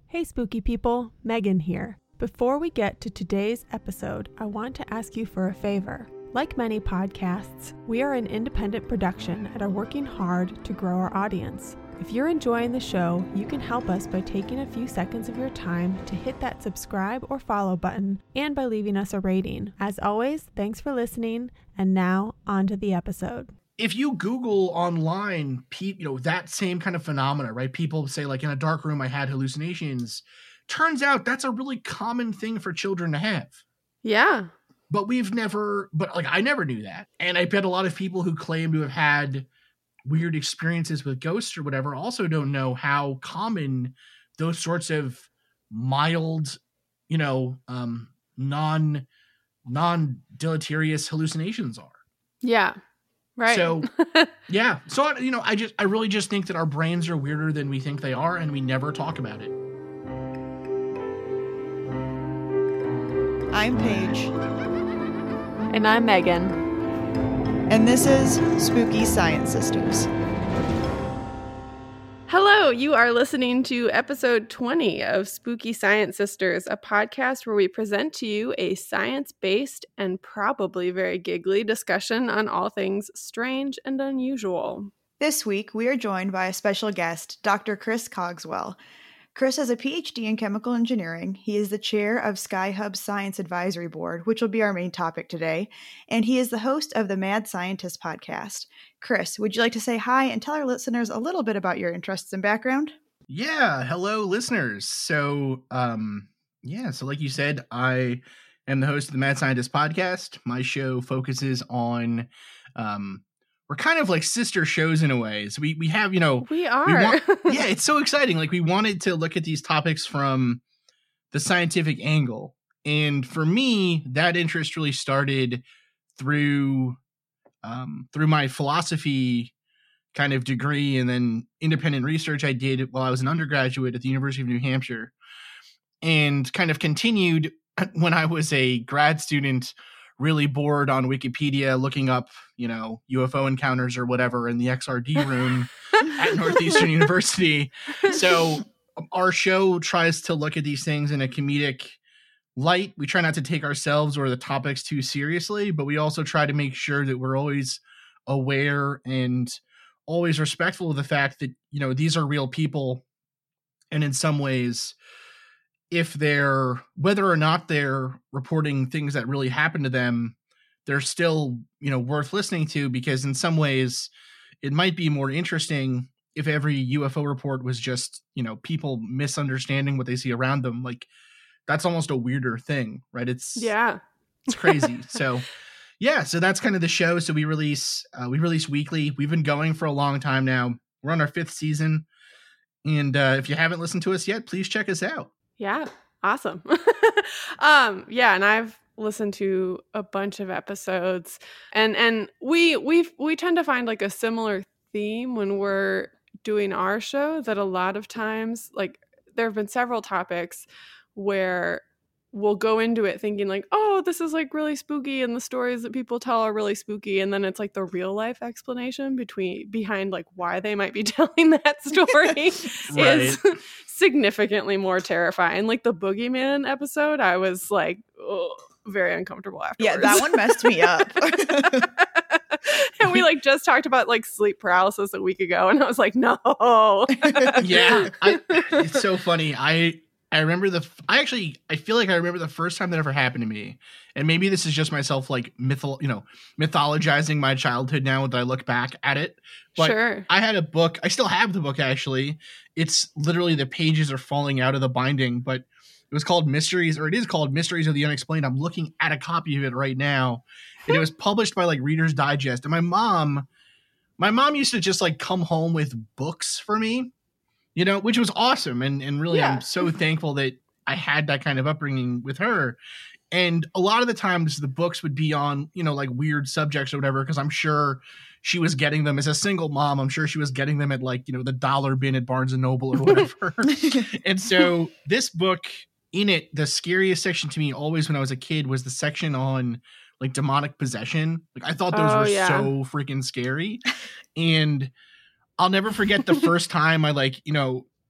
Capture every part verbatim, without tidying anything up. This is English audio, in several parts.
Hey spooky people, Megan here. Before we get to today's episode, I want to ask you for a favor. Like many podcasts, we are an independent production and are working hard to grow our audience. If you're enjoying the show, you can help us by taking a few seconds of your time to hit that subscribe or follow button and by leaving us a rating. As always, thanks for listening, and now on to the episode. If you Google online, pe- you know, that same kind of phenomena, right? People say like in a dark room, I had hallucinations. Turns out that's a really common thing for children to have. Yeah. But we've never, but like, I never knew that. And I bet a lot of people who claim to have had weird experiences with ghosts or whatever also don't know how common those sorts of mild, you know, um, non, non deleterious hallucinations are. Yeah. Right. So, yeah. So, you know, I just, I really just think that our brains are weirder than we think they are, and we never talk about it. I'm Paige. And I'm Megan. And this is Spooky Science Sisters. Hello, you are listening to episode twenty of Spooky Science Sisters, a podcast where we present to you a science-based and probably very giggly discussion on all things strange and unusual. This week, we are joined by a special guest, Doctor Chris Cogswell. Chris has a P H D in chemical engineering. He is the chair of Sky-Hub Science Advisory Board, which will be our main topic today, and he is the host of the Mad Scientist podcast. Chris, would you like to say hi and tell our listeners a little bit about your interests and background? Yeah. Hello, listeners. So, um, yeah. So like you said, I am the host of the Mad Scientist podcast. My show focuses on, um, we're kind of like sister shows in a way. So we, we have, you know, we are, we want, yeah, it's so exciting. Like we wanted to look at these topics from the scientific angle. And for me, that interest really started through, um, through my philosophy kind of degree and then independent research I did while I was an undergraduate at the University of New Hampshire, and kind of continued when I was a grad student, really bored on Wikipedia, looking up, you know, U F O encounters or whatever in the X R D room at Northeastern University. So our show tries to look at these things in a comedic light. We try not to take ourselves or the topics too seriously, but we also try to make sure that we're always aware and always respectful of the fact that, you know, these are real people. And in some ways, if they're, whether or not they're reporting things that really happened to them, they're still, you know, worth listening to, because in some ways it might be more interesting if every U F O report was just, you know, people misunderstanding what they see around them. Like that's almost a weirder thing, right? It's, yeah, it's crazy. So yeah, so that's kind of the show. So we release, uh, we release weekly. We've been going for a long time now. We're on our fifth season. And uh, if you haven't listened to us yet, please check us out. Yeah. Awesome. um, yeah. And I've listened to a bunch of episodes, and, and we, we, we tend to find like a similar theme when we're doing our show, that a lot of times, like there have been several topics where we'll go into it thinking like, oh, this is like really spooky, and the stories that people tell are really spooky. And then it's like the real life explanation between behind like why they might be telling that story is significantly more terrifying. Like the Boogeyman episode, I was like, oh, very uncomfortable afterwards. Yeah, that one messed me up. And we like just talked about like sleep paralysis a week ago, and I was like, no. Yeah, I, it's so funny. I I remember the, I actually, I feel like I remember the first time that ever happened to me. And maybe this is just myself like mytho, you know, mythologizing my childhood now that I look back at it. But sure. I had a book. I still have the book, actually. It's literally the pages are falling out of the binding, but it was called Mysteries, or it is called Mysteries of the Unexplained. I'm looking at a copy of it right now. And it was published by like Reader's Digest. And my mom, my mom used to just like come home with books for me. You know, which was awesome. And, and really, yeah. I'm so thankful that I had that kind of upbringing with her. And a lot of the times the books would be on, you know, like weird subjects or whatever, because I'm sure she was getting them as a single mom. I'm sure she was getting them at like, you know, the dollar bin at Barnes and Noble or whatever. And so this book, in it, the scariest section to me always when I was a kid was the section on like demonic possession. Like I thought those oh, were yeah. so freaking scary. And I'll never forget the first time I like, you know,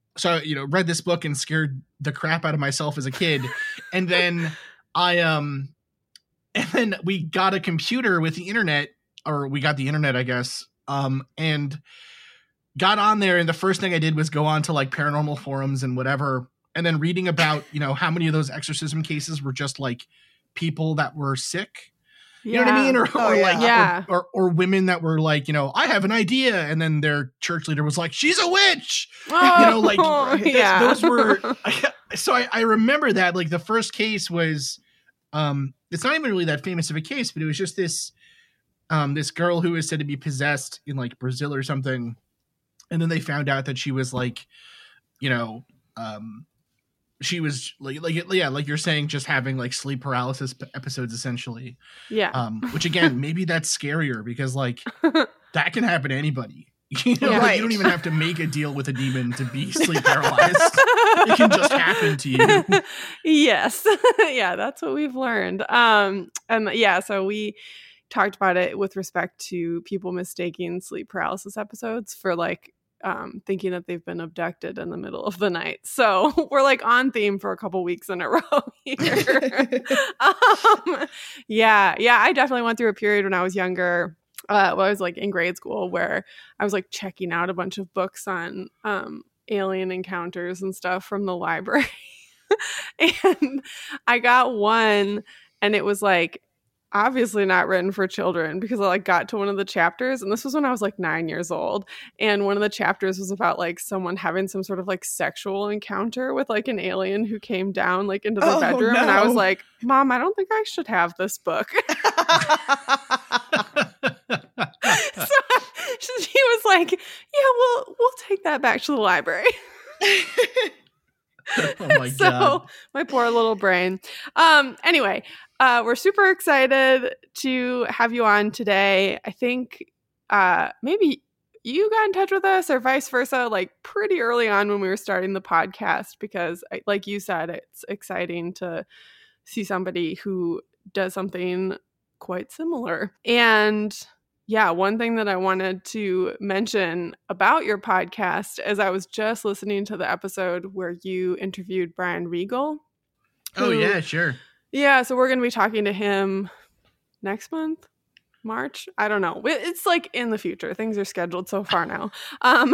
so, you know, read this book and scared the crap out of myself as a kid. And then I, um, and then we got a computer with the internet, or we got the internet, I guess. Um, and got on there. And the first thing I did was go on to like paranormal forums and whatever. And then reading about, you know, how many of those exorcism cases were just like people that were sick. You yeah. know what I mean? Or, Oh, or yeah. like, Yeah. Or, or, or women that were like, you know, I have an idea. And then their church leader was like, she's a witch. Oh, You know, like th- yeah. those were, I, so I, I remember that like the first case was, um, it's not even really that famous of a case, but it was just this, um, this girl who was said to be possessed in like Brazil or something. And then they found out that she was like, you know, um, she was like, like, yeah, like you're saying, just having like sleep paralysis p- episodes essentially. Yeah. Um, which again, maybe that's scarier because like that can happen to anybody. You know, Yeah. like, Right. you don't even have to make a deal with a demon to be sleep paralyzed. It can just happen to you. Yes. Yeah, that's what we've learned. Um, and yeah, so we talked about it with respect to people mistaking sleep paralysis episodes for like um, thinking that they've been abducted in the middle of the night. So we're like on theme for a couple weeks in a row here. um, yeah, yeah, I definitely went through a period when I was younger. Uh, well, I was like in grade school where I was like checking out a bunch of books on um, alien encounters and stuff from the library. And I got one and it was like obviously not written for children because I like got to one of the chapters, and this was when I was like nine years old, and one of the chapters was about like someone having some sort of like sexual encounter with like an alien who came down like into their Oh, bedroom, and I was no. like, Mom, I don't think I should have this book. So she was like, yeah, we'll we'll take that back to the library. Oh my So god. my poor little brain. Um, anyway, uh, we're super excited to have you on today. I think uh, maybe you got in touch with us or vice versa, like pretty early on when we were starting the podcast, because I, like you said, it's exciting to see somebody who does something quite similar. And yeah, one thing that I wanted to mention about your podcast is I was just listening to the episode where you interviewed Brian Regal. Oh who- yeah, sure. Yeah, so we're going to be talking to him next month, March. I don't know. It's like in the future. Things are scheduled so far now. Um,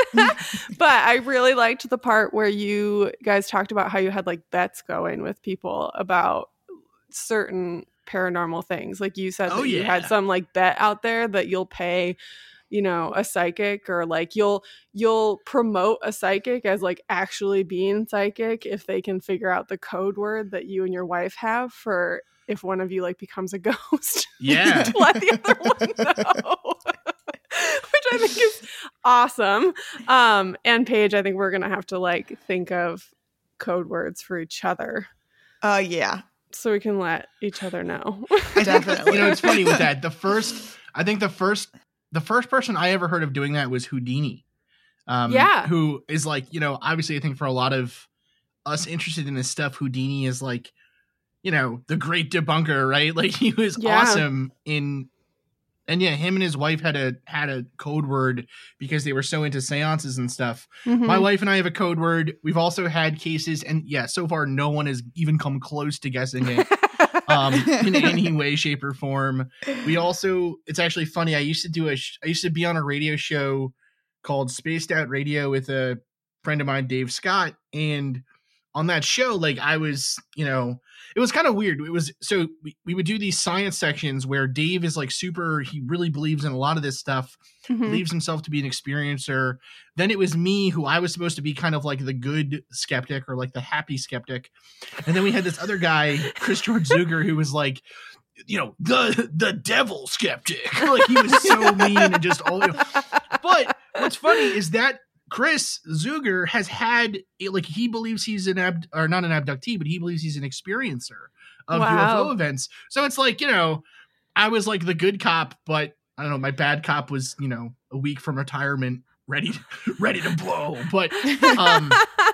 but I really liked the part where you guys talked about how you had like bets going with people about certain paranormal things. Like you said Oh, that you had yeah. some like bet out there that you'll pay, you know, a psychic, or like you'll you'll promote a psychic as like actually being psychic if they can figure out the code word that you and your wife have for if one of you like becomes a ghost. Yeah. To let the other one know. Which I think is awesome. Um, and Paige, I think we're gonna have to like think of code words for each other Uh, yeah, so we can let each other know. definitely. You know, it's funny with that. The first, I think the first, the first person I ever heard of doing that was Houdini. Um, Yeah. Who is like, you know, obviously I think for a lot of us interested in this stuff, Houdini is like, you know, the great debunker, right? Like he was Yeah. awesome in, and yeah, him and his wife had a, had a code word because they were so into seances and stuff. Mhm. My wife and I have a code word. We've also had cases, and yeah, so far no one has even come close to guessing it. um, in any way, shape, or form. We also, it's actually funny. I used to do a, sh- I used to be on a radio show called Spaced Out Radio with a friend of mine, Dave Scott. And on that show, like I was, you know, it was kind of weird. It was, so we, we would do these science sections where Dave is like super, he really believes in a lot of this stuff, Mhm. believes himself to be an experiencer. Then it was me who I was supposed to be kind of like the good skeptic or like the happy skeptic. And then we had this other guy, Chris George Zuger, who was like, you know, the the devil skeptic. Like he was so mean and just all. But what's funny is that Chris Zuger has had like he believes he's an ab or not an abductee, but he believes he's an experiencer of Wow. U F O events. So it's like, you know, I was like the good cop, but I don't know, my bad cop was, you know, a week from retirement, ready ready to blow. But um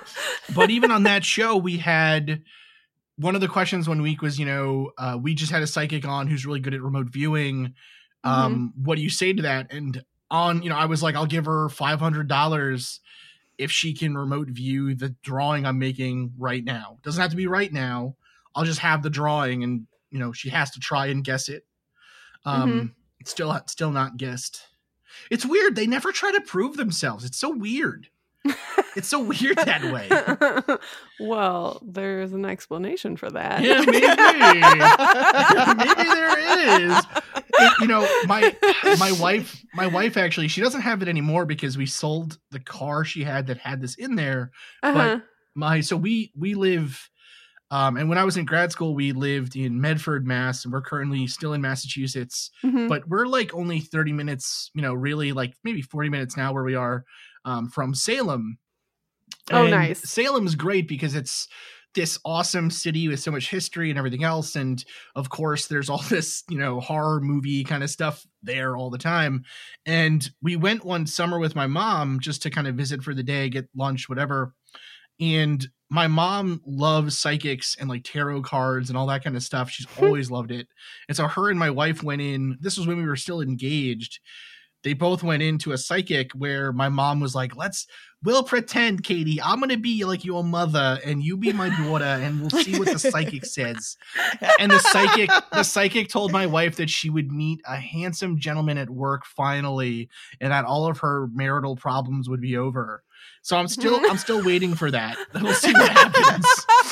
but even on that show, we had one of the questions one week was, you know, uh, we just had a psychic on who's really good at remote viewing. Um, What do you say to that? And on, you know, I was like, I'll give her five hundred dollars if she can remote view the drawing I'm making right now. Doesn't have to be right now. I'll just have the drawing, and you know she has to try and guess it. Um, Mm-hmm. it's still still not guessed. It's weird. They never try to prove themselves. It's so weird. It's so weird that way. Well, there's an explanation for that. Yeah, maybe. Maybe there is. It, you know, my my wife, my wife actually, she doesn't have it anymore because we sold the car she had that had this in there. Uh-huh. But my so we we live, um, and when I was in grad school, we lived in Medford, Mass, and we're currently still in Massachusetts. Mhm. But we're like only thirty minutes, you know, really like maybe forty minutes now where we are um, from Salem. Oh, And nice. Salem is great because it's this awesome city with so much history and everything else. And of course, there's all this, you know, horror movie kind of stuff there all the time. And we went one summer with my mom just to kind of visit for the day, get lunch, whatever. And my mom loves psychics and like tarot cards and all that kind of stuff. She's always loved it. And so her and my wife went in. This was when we were still engaged. They both went into a psychic where my mom was like, let's, we'll pretend, Katie, I'm going to be like your mother and you be my daughter and we'll see what the psychic says. And the psychic, the psychic told my wife that she would meet a handsome gentleman at work finally, and that all of her marital problems would be over. So I'm still, I'm still waiting for that. We'll see what happens.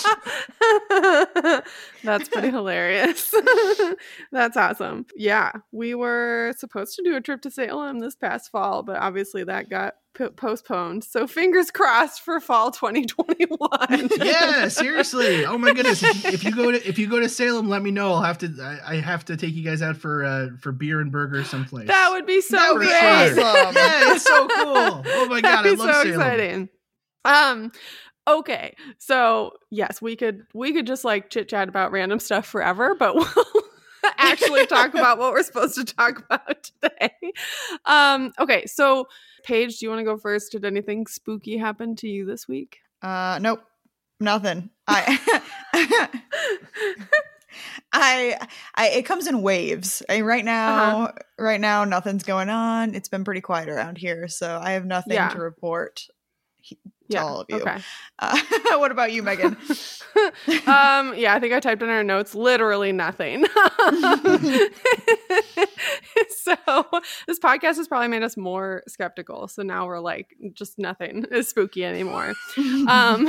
That's pretty hilarious. That's awesome. Yeah, we were supposed to do a trip to Salem this past fall, but obviously that got p- postponed. So fingers crossed for fall twenty twenty-one. Yeah, seriously. Oh my goodness. If, if you go to if you go to Salem, let me know. I'll have to I, I have to take you guys out for uh for beer and burgers someplace. That would be so That would be great. awesome. Yeah, it's so cool. Oh my god, I That'd be love so Salem. exciting. Um, okay, so yes, we could we could just like chit chat about random stuff forever, but we'll actually talk about what we're supposed to talk about today. Um, okay, so Paige, do you want to go first? Did anything spooky happen to you this week? Uh, nope, nothing. I, I, I, it comes in waves. I, right now, Uh-huh. right now, nothing's going on. It's been pretty quiet around here, so I have nothing Yeah. to report he- to Yeah, all of you. okay. Uh, what about you, Megan? um, yeah, I think I typed in our notes literally nothing. So this podcast has probably made us more skeptical. So now we're like, just nothing is spooky anymore. Um,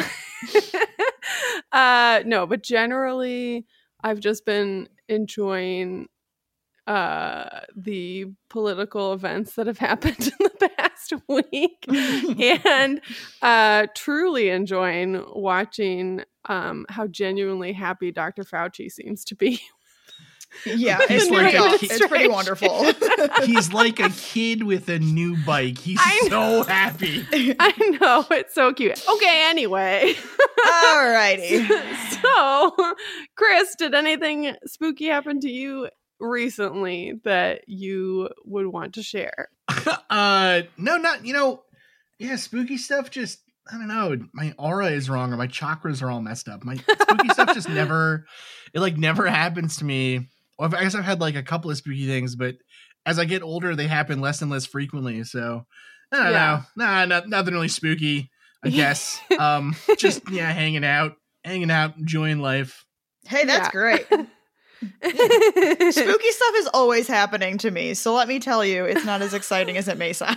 uh, no, but generally, I've just been enjoying uh the political events that have happened in the past week and uh truly enjoying watching um how genuinely happy Doctor Fauci seems to be. Yeah, He's it's, like pretty, a aw- kid. it's pretty wonderful. He's like a kid with a new bike. He's I so happy. I know, it's so cute. Okay, anyway. Alrighty. So, Chris, did anything spooky happen to you recently that you would want to share? uh no, not, you know, yeah, spooky stuff just, I don't know, my aura is wrong or my chakras are all messed up. My spooky stuff just never, it like never happens to me. Well, I guess I've had like a couple of spooky things, but as I get older, they happen less and less frequently. So I don't Yeah. know. Nah, not, nothing really spooky, I guess. um, just, yeah, hanging out, hanging out, enjoying life. Hey, that's Yeah. great. Spooky stuff is always happening to me, so let me tell you, it's not as exciting as it may sound.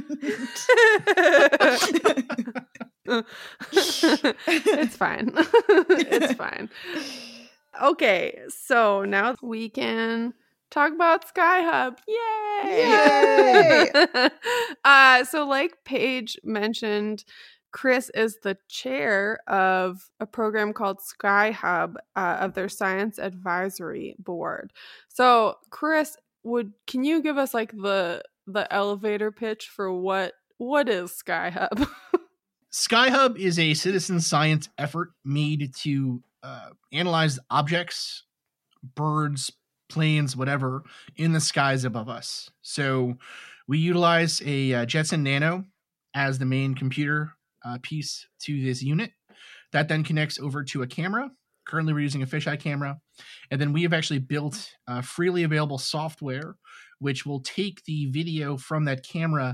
It's fine. It's fine. Okay, so now we can talk about Sky-Hub. Yay! Yay! uh, so like Paige mentioned, Chris is the chair of a program called Sky-Hub uh, of their Science Advisory Board. So, Chris, would can you give us like the the elevator pitch for what what is Sky-Hub? Sky-Hub is a citizen science effort made to uh, analyze objects, birds, planes, whatever, in the skies above us. So we utilize a uh, Jetson Nano as the main computer uh, piece to this unit. That then connects over to a camera. Currently, we're using a fisheye camera. And then we have actually built uh, freely available software, which will take the video from that camera,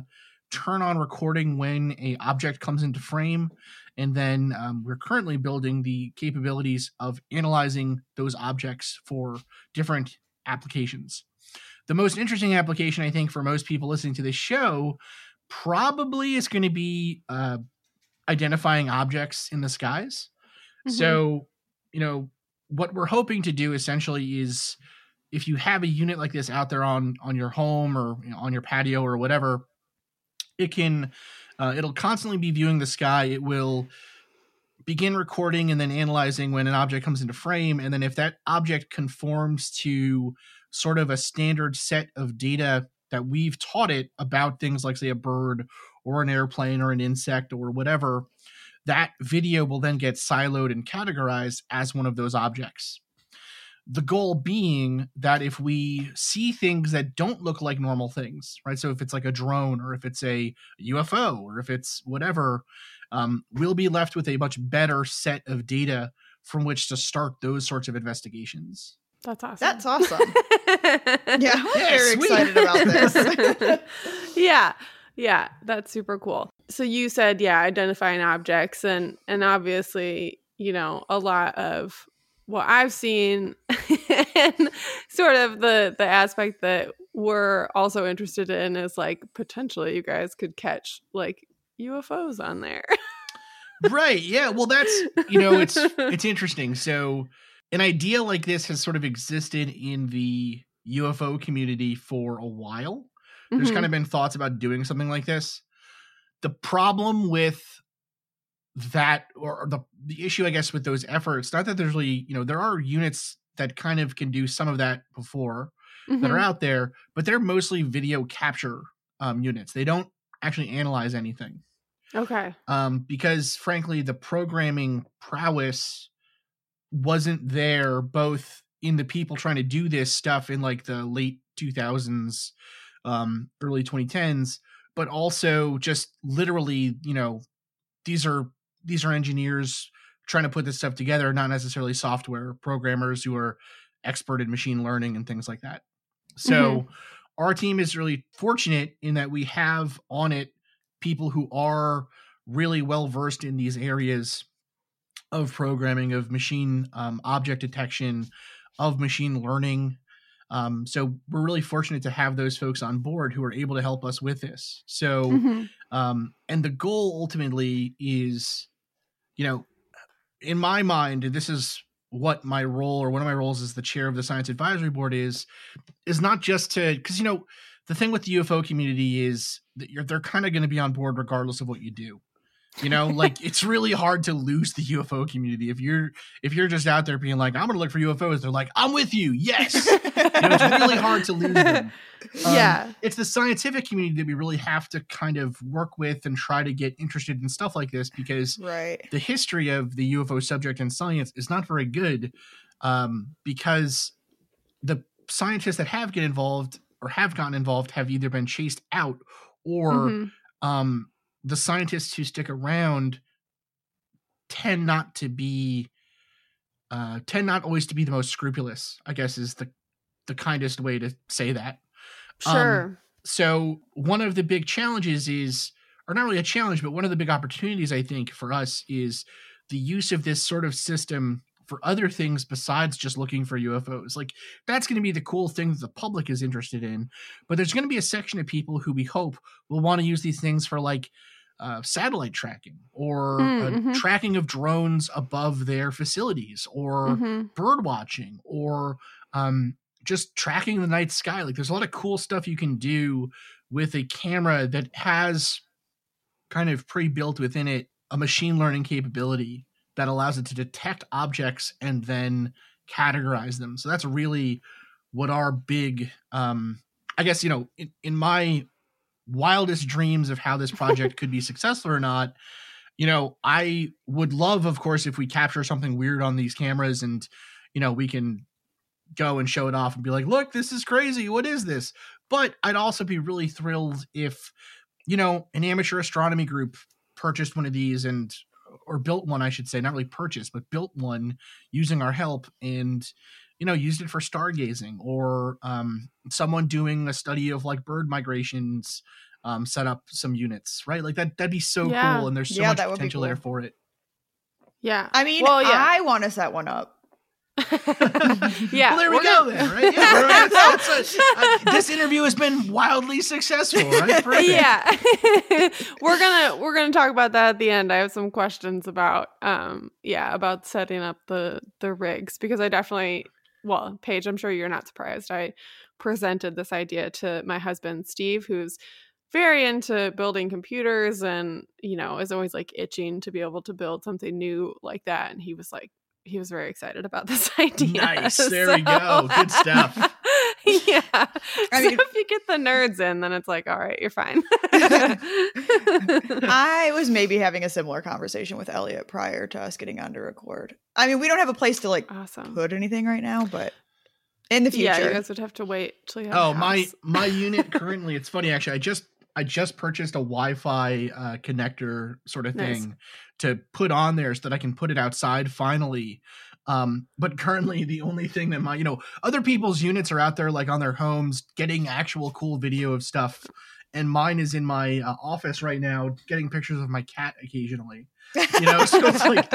turn on recording when a object comes into frame. And then um, we're currently building the capabilities of analyzing those objects for different applications. The most interesting application, I think, for most people listening to this show probably is going to be uh, identifying objects in the skies. Mm-hmm. So, you know, what we're hoping to do essentially is, if you have a unit like this out there on, on your home or, you know, on your patio or whatever, it can, uh, it'll constantly be viewing the sky. It will begin recording and then analyzing when an object comes into frame. And then if that object conforms to sort of a standard set of data that we've taught it about things like, say, a bird or an airplane or an insect or whatever, that video will then get siloed and categorized as one of those objects. The goal being that if we see things that don't look like normal things, right? So if it's like a drone or if it's a U F O or if it's whatever, um, we'll be left with a much better set of data from which to start those sorts of investigations. That's awesome. That's awesome. Yeah, I'm yeah, very sweet. excited about this. yeah. Yeah, that's super cool. So you said, yeah, identifying objects, and and obviously, you know, a lot of what I've seen and sort of the the aspect that we're also interested in is like potentially you guys could catch like U F Os on there. Right. Yeah. Well, that's, you know, it's it's interesting. So an idea like this has sort of existed in the U F O community for a while. There's mm-hmm. kind of been thoughts about doing something like this. The problem with that, or the the issue, I guess, with those efforts, not that there's really, you know, there are units that kind of can do some of that before mm-hmm. that are out there, but they're mostly video capture um, units. They don't actually analyze anything. Okay. Um, because frankly, the programming prowess wasn't there, both in the people trying to do this stuff in like the late two thousands, um, early twenty tens, but also just literally, you know, these are these are engineers trying to put this stuff together, not necessarily software programmers who are expert in machine learning and things like that. So mm-hmm. our team is really fortunate in that we have on it people who are really well versed in these areas of programming, of machine um, object detection, of machine learning. Um, so we're really fortunate to have those folks on board who are able to help us with this. So, mm-hmm. um, and the goal ultimately is, you know, in my mind, and this is what my role, or one of my roles as the chair of the Science Advisory Board is, is not just to, because, you know, the thing with the U F O community is that you're, they're kind of going to be on board regardless of what you do. You know, like it's really hard to lose the U F O community. If you're, if you're just out there being like, I'm going to look for U F Os, they're like, I'm with you. Yes. You know, it's really hard to lose them. Um, yeah. It's the scientific community that we really have to kind of work with and try to get interested in stuff like this, because right. the history of the U F O subject in science is not very good, um, because the scientists that have get involved or have gotten involved have either been chased out or, mm-hmm. um, the scientists who stick around tend not to be, uh, tend not always to be the most scrupulous, I guess is the, the kindest way to say that. Sure. Um, so one of the big challenges is, or not really a challenge, but one of the big opportunities, I think, for us is the use of this sort of system for other things besides just looking for U F Os. Like that's going to be the cool thing that the public is interested in, but there's going to be a section of people who we hope will want to use these things for like uh, satellite tracking or mm-hmm. uh, tracking of drones above their facilities, or mm-hmm. bird watching, or um, just tracking the night sky. Like there's a lot of cool stuff you can do with a camera that has kind of pre-built within it a machine learning capability that allows it to detect objects and then categorize them. So that's really what our big, um, I guess, you know, in, in my wildest dreams of how this project could be successful or not, you know, I would love, of course, if we capture something weird on these cameras and, you know, we can go and show it off and be like, look, this is crazy. What is this? But I'd also be really thrilled if, you know, an amateur astronomy group purchased one of these and, or built one, I should say, not really purchased, but built one using our help and, you know, used it for stargazing, or um, someone doing a study of like bird migrations um, set up some units, right? Like that, that'd be so Yeah. cool. And there's so Yeah, much that would be potential there cool. for it. Yeah. I mean, well, yeah. I want to set one up. yeah. Well, there we we're go gonna- then, right? Yeah, that's- that's a- uh, this interview has been wildly successful, right? Perfect. yeah. we're gonna we're gonna talk about that at the end. I have some questions about um yeah, about setting up the the rigs, because I definitely well, Paige, I'm sure you're not surprised. I presented this idea to my husband, Steve, who's very into building computers and, you know, is always like itching to be able to build something new like that. And he was like, he was very excited about this idea. Nice. There we go. Good stuff. yeah. I so mean- if you get the nerds in, then it's like, all right, you're fine. I was maybe having a similar conversation with Elliot prior to us getting on to record. I mean, we don't have a place to like awesome. put anything right now, but in the future. Yeah, you guys would have to wait till you have Oh, a my house. my unit currently, it's funny actually. I just I just purchased a Wi-Fi uh, connector sort of Nice. thing to put on there so that I can put it outside finally. Um, but currently the only thing that my, you know, other people's units are out there like on their homes getting actual cool video of stuff. And mine is in my uh, office right now getting pictures of my cat occasionally. You know, so it's like,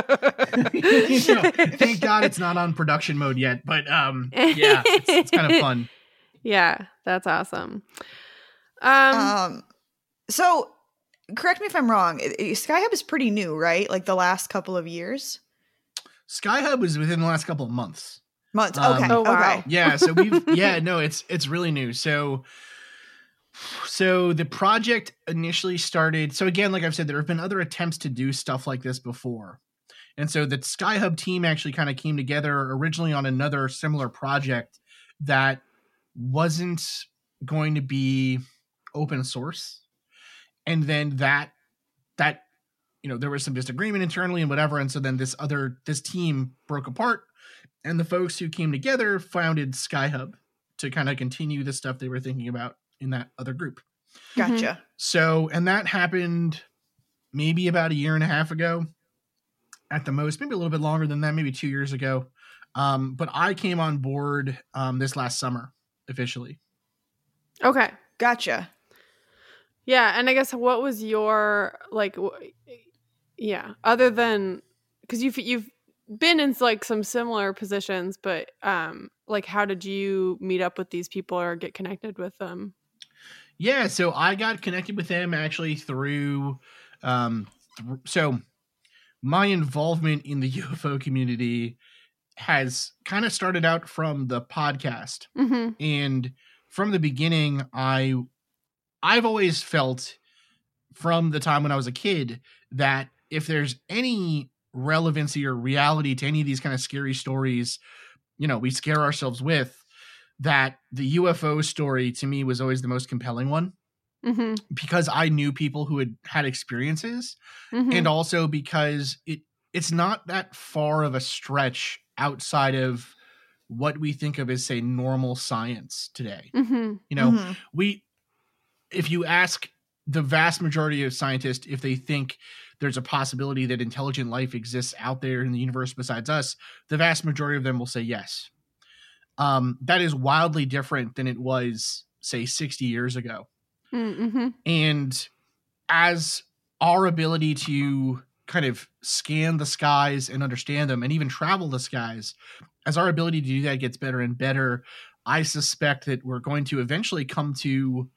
you know, thank God it's not on production mode yet. But um, yeah, it's, it's kind of fun. Yeah, that's awesome. Um, Um, so correct me if I'm wrong. i- i- SkyHub is pretty new, right? Like the last couple of years, SkyHub was within the last couple of months. months. Um, Okay. Oh, wow. Okay. Yeah, so we've yeah, no, it's it's really new. So so the project initially started. So again, like I've said, there have been other attempts to do stuff like this before. And so the SkyHub team actually kind of came together originally on another similar project that wasn't going to be open source. And then that that you know, there was some disagreement internally and whatever. And so then this other this team broke apart, and the folks who came together founded SkyHub to kind of continue the stuff they were thinking about in that other group. Gotcha. So, and that happened maybe about a year and a half ago at the most, maybe a little bit longer than that, maybe two years ago. Um, but I came on board um, this last summer officially. okay. Gotcha. Yeah, and I guess what was your like? w- Yeah, other than because you've you've been in like some similar positions, but um, like how did you meet up with these people or get connected with them? Yeah, so I got connected with them actually through, um, th- so my involvement in the U F O community has kind of started out from the podcast. Mm-hmm. And from the beginning, I, I've always felt from the time when I was a kid that if there's any relevancy or reality to any of these kind of scary stories, you know, we scare ourselves with, that the U F O story to me was always the most compelling one, Mm-hmm. because I knew people who had had experiences, Mm-hmm. and also because it it's not that far of a stretch outside of what we think of as, say, normal science today. Mm-hmm. You know, Mhm. we if you ask the vast majority of scientists if they think there's a possibility that intelligent life exists out there in the universe besides us, the vast majority of them will say yes. Um, that is wildly different than it was, say, sixty years ago. Mm-hmm. And as our ability to kind of scan the skies and understand them and even travel the skies, as our ability to do that gets better and better, I suspect that we're going to eventually come to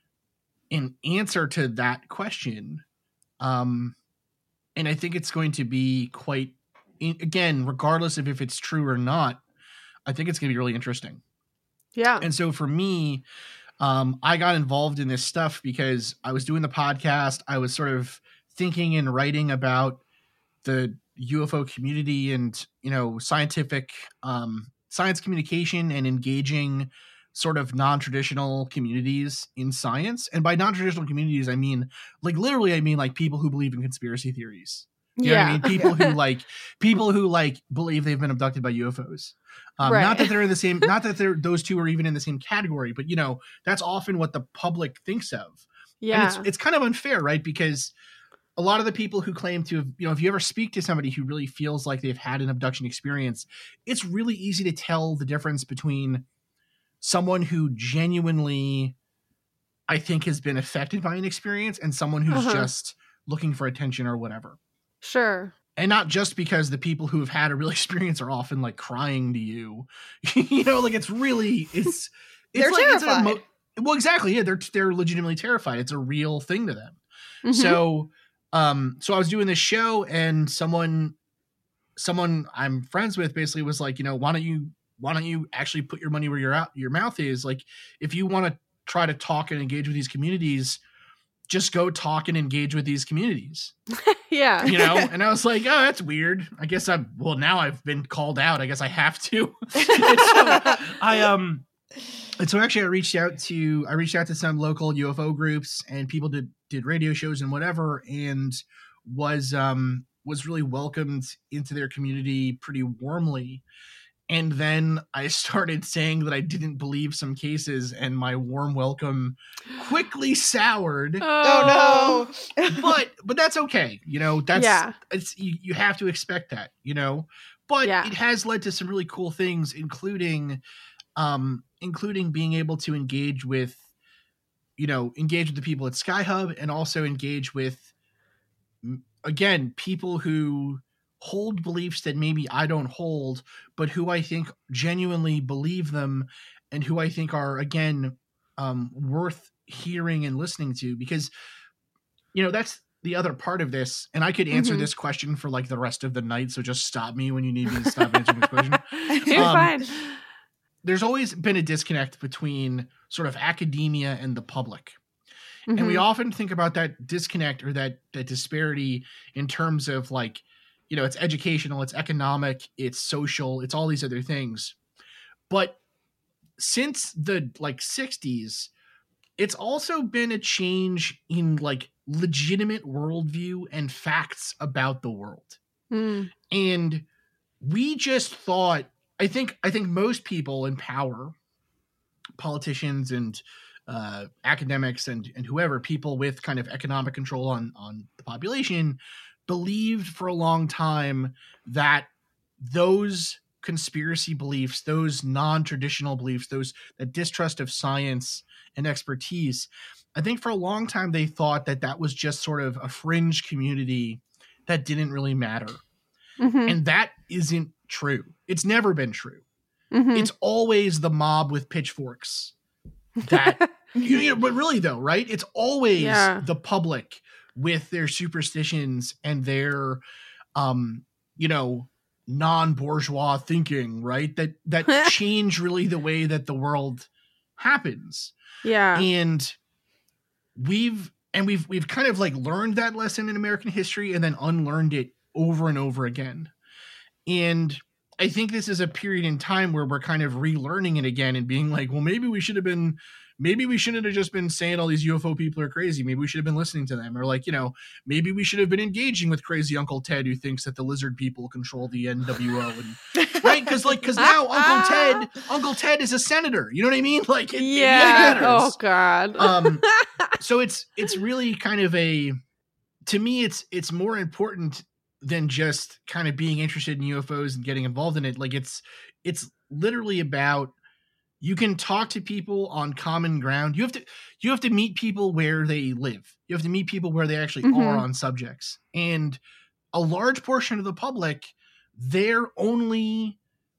an answer to that question. Um, and I think it's going to be quite, again, regardless of if it's true or not, I think it's going to be really interesting. Yeah. And so for me, um, I got involved in this stuff because I was doing the podcast. I was sort of thinking and writing about the U F O community and, you know, scientific um, science communication and engaging sort of non-traditional communities in science. And by non-traditional communities, I mean, like, literally, I mean, like, people who believe in conspiracy theories. You know what I mean? People who like people who like believe they've been abducted by U F Os. Um, Right. Not that they're in the same, not that they're those two are even in the same category, but you know, that's often what the public thinks of. Yeah. And it's it's kind of unfair, right? Because a lot of the people who claim to have, you know, if you ever speak to somebody who really feels like they've had an abduction experience, it's really easy to tell the difference between someone who genuinely I think has been affected by an experience and someone who's Uh-huh. just looking for attention or whatever. Sure. And not just because the people who have had a real experience are often like crying to you, you know, like it's really, it's, it's They're like, it's terrified. a emo- well, exactly. Yeah. They're, they're legitimately terrified. It's a real thing to them. Mhm. So, um, so I was doing this show and someone, someone I'm friends with basically was like, you know, why don't you, why don't you actually put your money where your out, your mouth is? Like, if you want to try to talk and engage with these communities, just go talk and engage with these communities, Yeah. you know? And I was like, oh, that's weird. I guess I'm, well, now I've been called out. I guess I have to. And so I, um, and so actually I reached out to, I reached out to some local U F O groups and people did, did radio shows and whatever, and was, um, was really welcomed into their community pretty warmly. And then I started saying that I didn't believe some cases, and my warm welcome quickly soured. Oh, no. But but that's okay. You know, that's Yeah. it's you, you have to expect that, you know. But Yeah. it has led to some really cool things, including um including being able to engage with, you know, engage with the people at Skyhub, and also engage with, again, people who hold beliefs that maybe I don't hold, but who I think genuinely believe them, and who I think are, again, um, worth hearing and listening to. Because, you know, that's the other part of this. And I could answer Mhm. this question for like the rest of the night. So just stop me when you need me to stop answering this question. You're Um, fine. There's always been a disconnect between sort of academia and the public. And we Mhm. often think about that disconnect or that, that disparity in terms of like, you know, it's educational, it's economic, it's social, it's all these other things. But since the like sixties, it's also been a change in like legitimate worldview and facts about the world. Mm. And we just thought, I think, I think most people in power, politicians and uh, academics and, and whoever, people with kind of economic control on, on the population, believed for a long time that those conspiracy beliefs, those non-traditional beliefs, those that distrust of science and expertise, I think for a long time they thought that that was just sort of a fringe community that didn't really matter. Mhm. And that isn't true. It's never been true. Mhm. It's always the mob with pitchforks that, you know, but really though, right? It's always Yeah. the public with their superstitions and their, um, you know, non-bourgeois thinking, right? That, that change really the way that the world happens. Yeah. And we've, and we've, we've kind of like learned that lesson in American history and then unlearned it over and over again. And I think this is a period in time where we're kind of relearning it again and being like, well, maybe we should have been, maybe we shouldn't have just been saying all these U F O people are crazy. Maybe we should have been listening to them. Or like, you know, maybe we should have been engaging with crazy Uncle Ted who thinks that the lizard people control the N W O. And right. Cause like, cause now Uncle Ted, Uncle Ted is a senator. You know what I mean? Like, it, Yeah. it really Oh matters. God. Um, so it's, it's really kind of a, to me, it's, it's more important than just kind of being interested in U F Os and getting involved in it. Like it's, it's literally about, you can talk to people on common ground. You have to, you have to meet people where they live. You have to meet people where they actually Mhm. are on subjects. And a large portion of the public, they're only,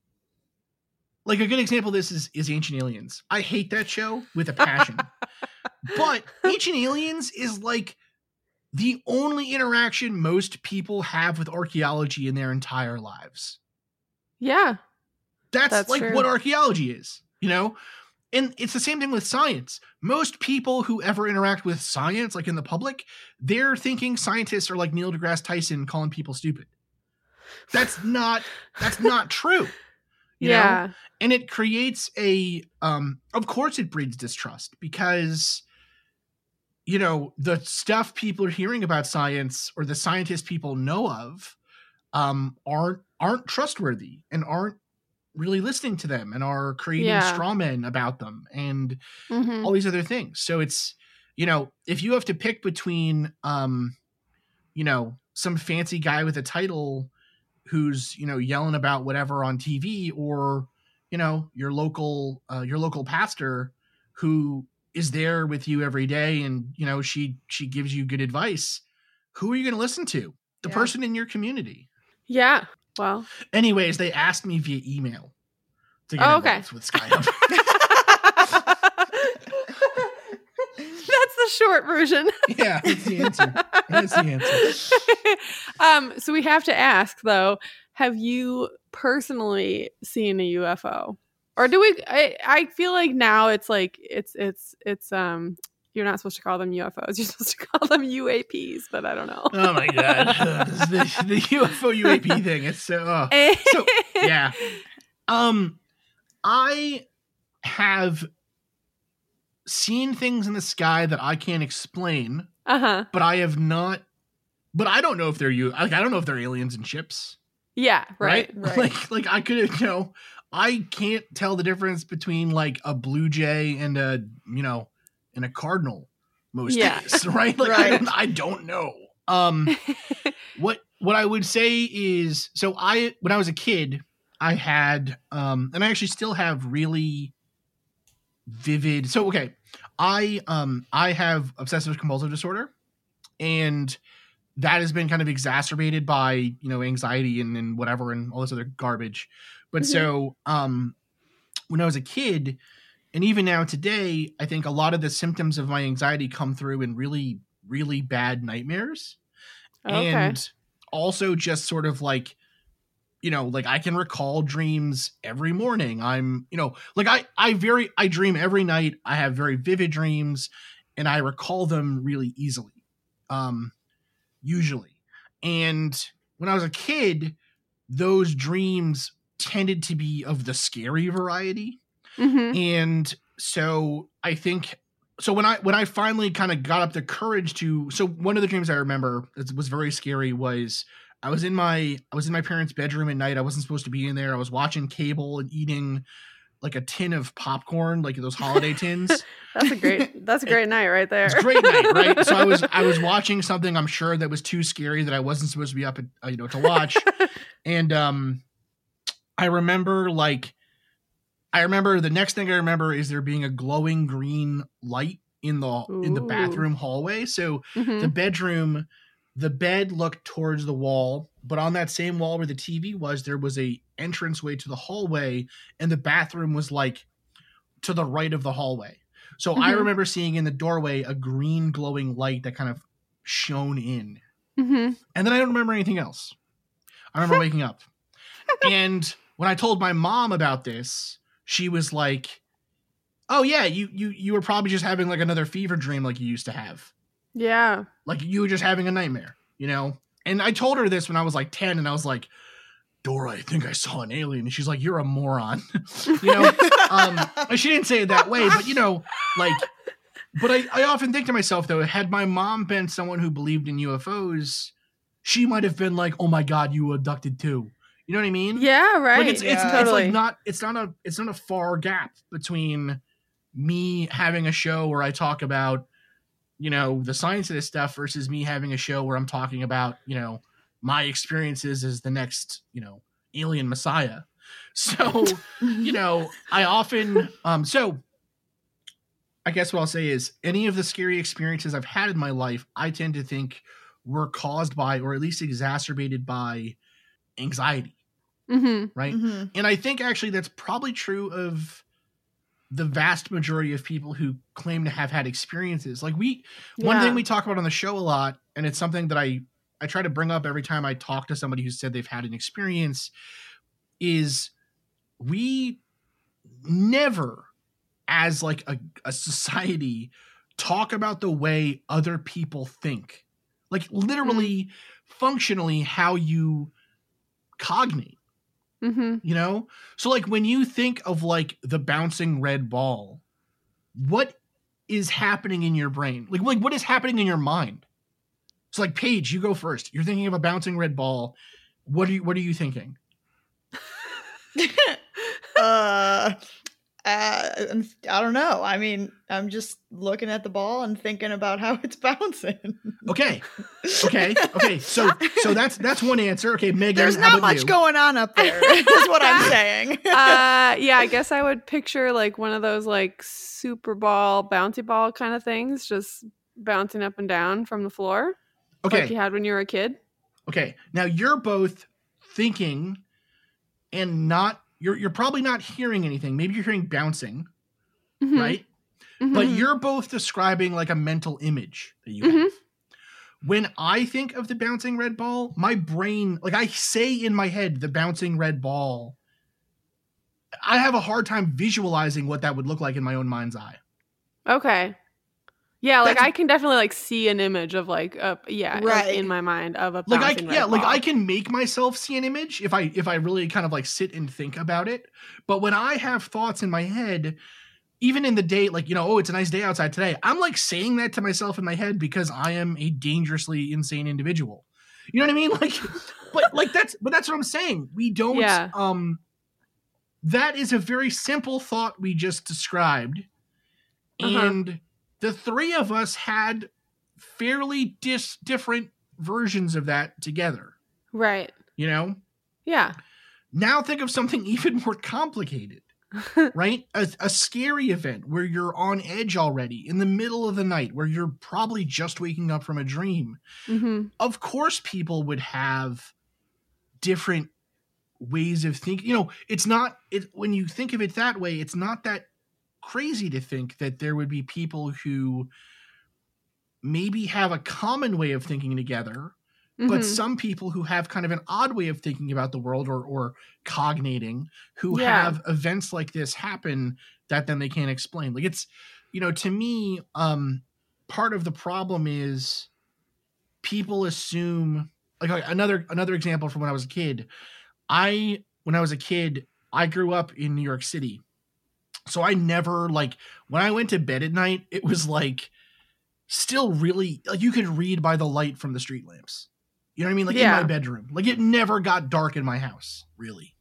like a good example of this is, is Ancient Aliens. I hate that show with a passion, but Ancient Aliens is like the only interaction most people have with archaeology in their entire lives. Yeah. That's, That's like true. what archaeology is, you know? And it's the same thing with science. Most people who ever interact with science, like in the public, they're thinking scientists are like Neil deGrasse Tyson calling people stupid. That's not, that's not true. You Yeah. know? And it creates a, um, of course it breeds distrust because, you know, the stuff people are hearing about science or the scientists people know of, um, aren't, aren't trustworthy and aren't really listening to them and are creating Yeah. straw men about them and Mhm. all these other things. So it's, you know, if you have to pick between, um, you know, some fancy guy with a title who's, you know, yelling about whatever on T V or, you know, your local, uh, your local pastor who is there with you every day, and you know she she gives you good advice, who are you going to listen to? The Yeah. person in your community. Yeah. Well. Anyways, they asked me via email to get Oh, involved okay. with Skyhub. That's the short version. Yeah, that's the answer. That's the answer. um, so we have to ask though, have you personally seen a U F O? Or do we I, I feel like now it's like it's it's it's um you're not supposed to call them U F Os, you're supposed to call them U A Ps, but I don't know. Oh my god. Uh, this is the, the U F O U A P thing. It's so uh, so yeah. Um I have seen things in the sky that I can't explain, Uh-huh. but I have not. But I don't know if they're you. Like I don't know if they're aliens in ships. Yeah, right. Right. Right. Like like I could you know I can't tell the difference between like a blue jay and a you know and a cardinal most Yeah. days. Right. Like I Right. don't I don't know. Um. what what I would say is so I when I was a kid I had um and I actually still have really vivid so okay I um I have obsessive compulsive disorder, and that has been kind of exacerbated by you know anxiety and, and whatever and all this other garbage, but Mhm. so um when I was a kid and even now today I think a lot of the symptoms of my anxiety come through in really really bad nightmares. Okay. And also just sort of like you know, like I can recall dreams every morning. I'm, you know, like I, I very, I dream every night. I have very vivid dreams and I recall them really easily. Um, usually. And when I was a kid, those dreams tended to be of the scary variety. Mhm. And so I think, so when I, when I finally kind of got up the courage to, so one of the dreams I remember that was very scary was I was in my I was in my parents' bedroom at night. I wasn't supposed to be in there. I was watching cable and eating like a tin of popcorn, like those holiday tins. That's a great that's a great night right there. It's a great night, right? So I was I was watching something I'm sure that was too scary that I wasn't supposed to be up, at, uh, you know, to watch. And um, I remember like I remember the next thing I remember is there being a glowing green light in the in the Ooh. bathroom hallway. So Mhm. the bedroom. The bed looked towards the wall, but on that same wall where the T V was, there was a entranceway to the hallway, and the bathroom was like to the right of the hallway. So I Mhm. remember seeing in the doorway a green glowing light that kind of shone in. Mhm. And then I don't remember anything else. I remember waking up. And when I told my mom about this, she was like, "Oh yeah, you you you were probably just having like another fever dream like you used to have." Yeah. Like you were just having a nightmare, you know? And I told her this when I was like ten and I was like, Dora, I think I saw an alien. And she's like, you're a moron. you know? um, she didn't say it that way, but you know, like, but I, I often think to myself though, had my mom been someone who believed in U F Os, she might have been like, oh my God, you were abducted too. You know what I mean? Yeah, right. Like it's, it's, Yeah. it's totally. like not, it's not a, it's not a far gap between me having a show where I talk about, you know, the science of this stuff versus me having a show where I'm talking about, you know, my experiences as the next, you know, alien messiah. So, you know, I often, um, so I guess what I'll say is any of the scary experiences I've had in my life, I tend to think were caused by, or at least exacerbated by anxiety. Mhm. Right. Mhm. And I think actually that's probably true of the vast majority of people who claim to have had experiences. Like we, one Yeah. thing we talk about on the show a lot, and it's something that I, I try to bring up every time I talk to somebody who said they've had an experience, is we never, as like a, a society, talk about the way other people think. Like literally, functionally, how you cognate. Mhm. You know? So like when you think of like the bouncing red ball, what is happening in your brain? Like, like what is happening in your mind? So like Paige, you go first. You're thinking of a bouncing red ball. What are you what are you thinking? uh, Uh, I don't know. I mean, I'm just looking at the ball and thinking about how it's bouncing. Okay. Okay. Okay. So so that's that's one answer. Okay, Megan. There's how not about much you? going on up there, is what I'm saying. uh, yeah, I guess I would picture like one of those like super ball, bouncy ball kind of things, just bouncing up and down from the floor. Okay. Like you had when you were a kid. Okay. Now you're both thinking and not you're you're probably not hearing anything. Maybe you're hearing bouncing, Mhm. right? Mhm. But you're both describing like a mental image that you Mhm. have. When I think of the bouncing red ball, my brain, like I say in my head, the bouncing red ball, I have a hard time visualizing what that would look like in my own mind's eye. Okay. Yeah, like That's- I can definitely like see an image of like a yeah, like, Right. in my mind of a Like I bouncing yeah, red like ball. I can make myself see an image if I if I really kind of like sit and think about it. But when I have thoughts in my head, even in the day, like, you know, oh, it's a nice day outside today, I'm like saying that to myself in my head because I am a dangerously insane individual. You know what I mean? Like, but like that's but that's what I'm saying. We don't Yeah. um that is a very simple thought we just described. Uh-huh. And the three of us had fairly dis- different versions of that together, Right. you know? Yeah. Now think of something even more complicated, right? A, a scary event where you're on edge already in the middle of the night, where you're probably just waking up from a dream. Mm-hmm. Of course, people would have different ways of thinking. You know, it's not, it, when you think of it that way, it's not that crazy to think that there would be people who maybe have a common way of thinking together, but Mhm. some people who have kind of an odd way of thinking about the world or or cognating, who Yeah. have events like this happen that then they can't explain. Like it's, you know, to me, um, part of the problem is people assume like, like another another example from when I was a kid. I when I was a kid, I grew up in New York City. So I never like when I went to bed at night, it was like still really like you could read by the light from the street lamps. You know what I mean? Like Yeah. in my bedroom. Like it never got dark in my house, really.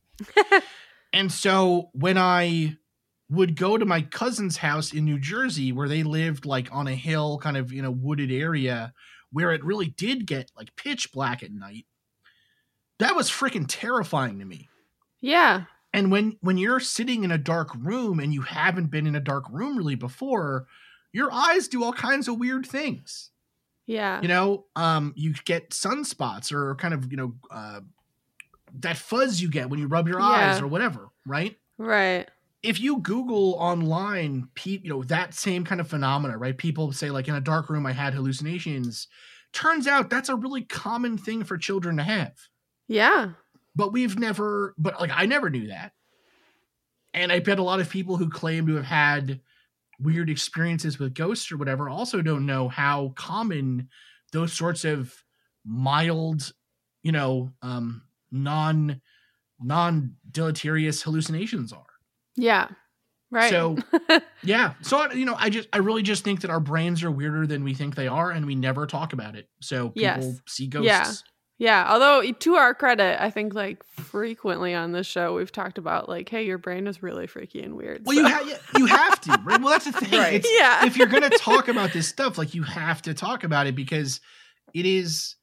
And so when I would go to my cousin's house in New Jersey, where they lived like on a hill, kind of in a wooded area where it really did get like pitch black at night, that was freaking terrifying to me. Yeah. And when when you're sitting in a dark room and you haven't been in a dark room really before, your eyes do all kinds of weird things. Yeah. You know, um, you get sunspots or kind of, you know, uh, that fuzz you get when you rub your eyes Yeah. or whatever, right? Right. If you Google online, pe- you know, that same kind of phenomena, right? People say like in a dark room, I had hallucinations. Turns out that's a really common thing for children to have. Yeah. But we've never, but like I never knew that. And I bet a lot of people who claim to have had weird experiences with ghosts or whatever also don't know how common those sorts of mild, you know, um, non, non deleterious hallucinations are. Yeah. Right. So yeah. So, you know, I just, I really just think that our brains are weirder than we think they are and we never talk about it. So people Yes. see ghosts. Yeah. Yeah, although to our credit, I think like frequently on this show we've talked about like, hey, your brain is really freaky and weird. Well, so. you have you have to, right? Well, that's the thing. Right. It's, Yeah. if you're going to talk about this stuff, like you have to talk about it because it is,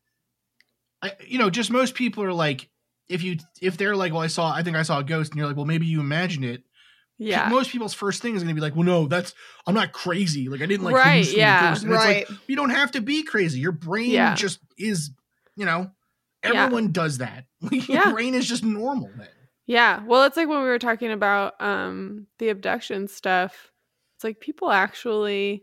I, you know, just most people are like, if you if they're like, well, I saw, I think I saw a ghost, and you're like, well, maybe you imagine it. Yeah. Most people's first thing is going to be like, well, no, that's I'm not crazy. Like I didn't like Right, hallucinate yeah. ghosts. And it's Right. like, you don't have to be crazy. Your brain Yeah. just is, you know, Yeah. everyone does that. Your Yeah. brain is just normal then. Yeah. Well, it's like when we were talking about um the abduction stuff. It's like people actually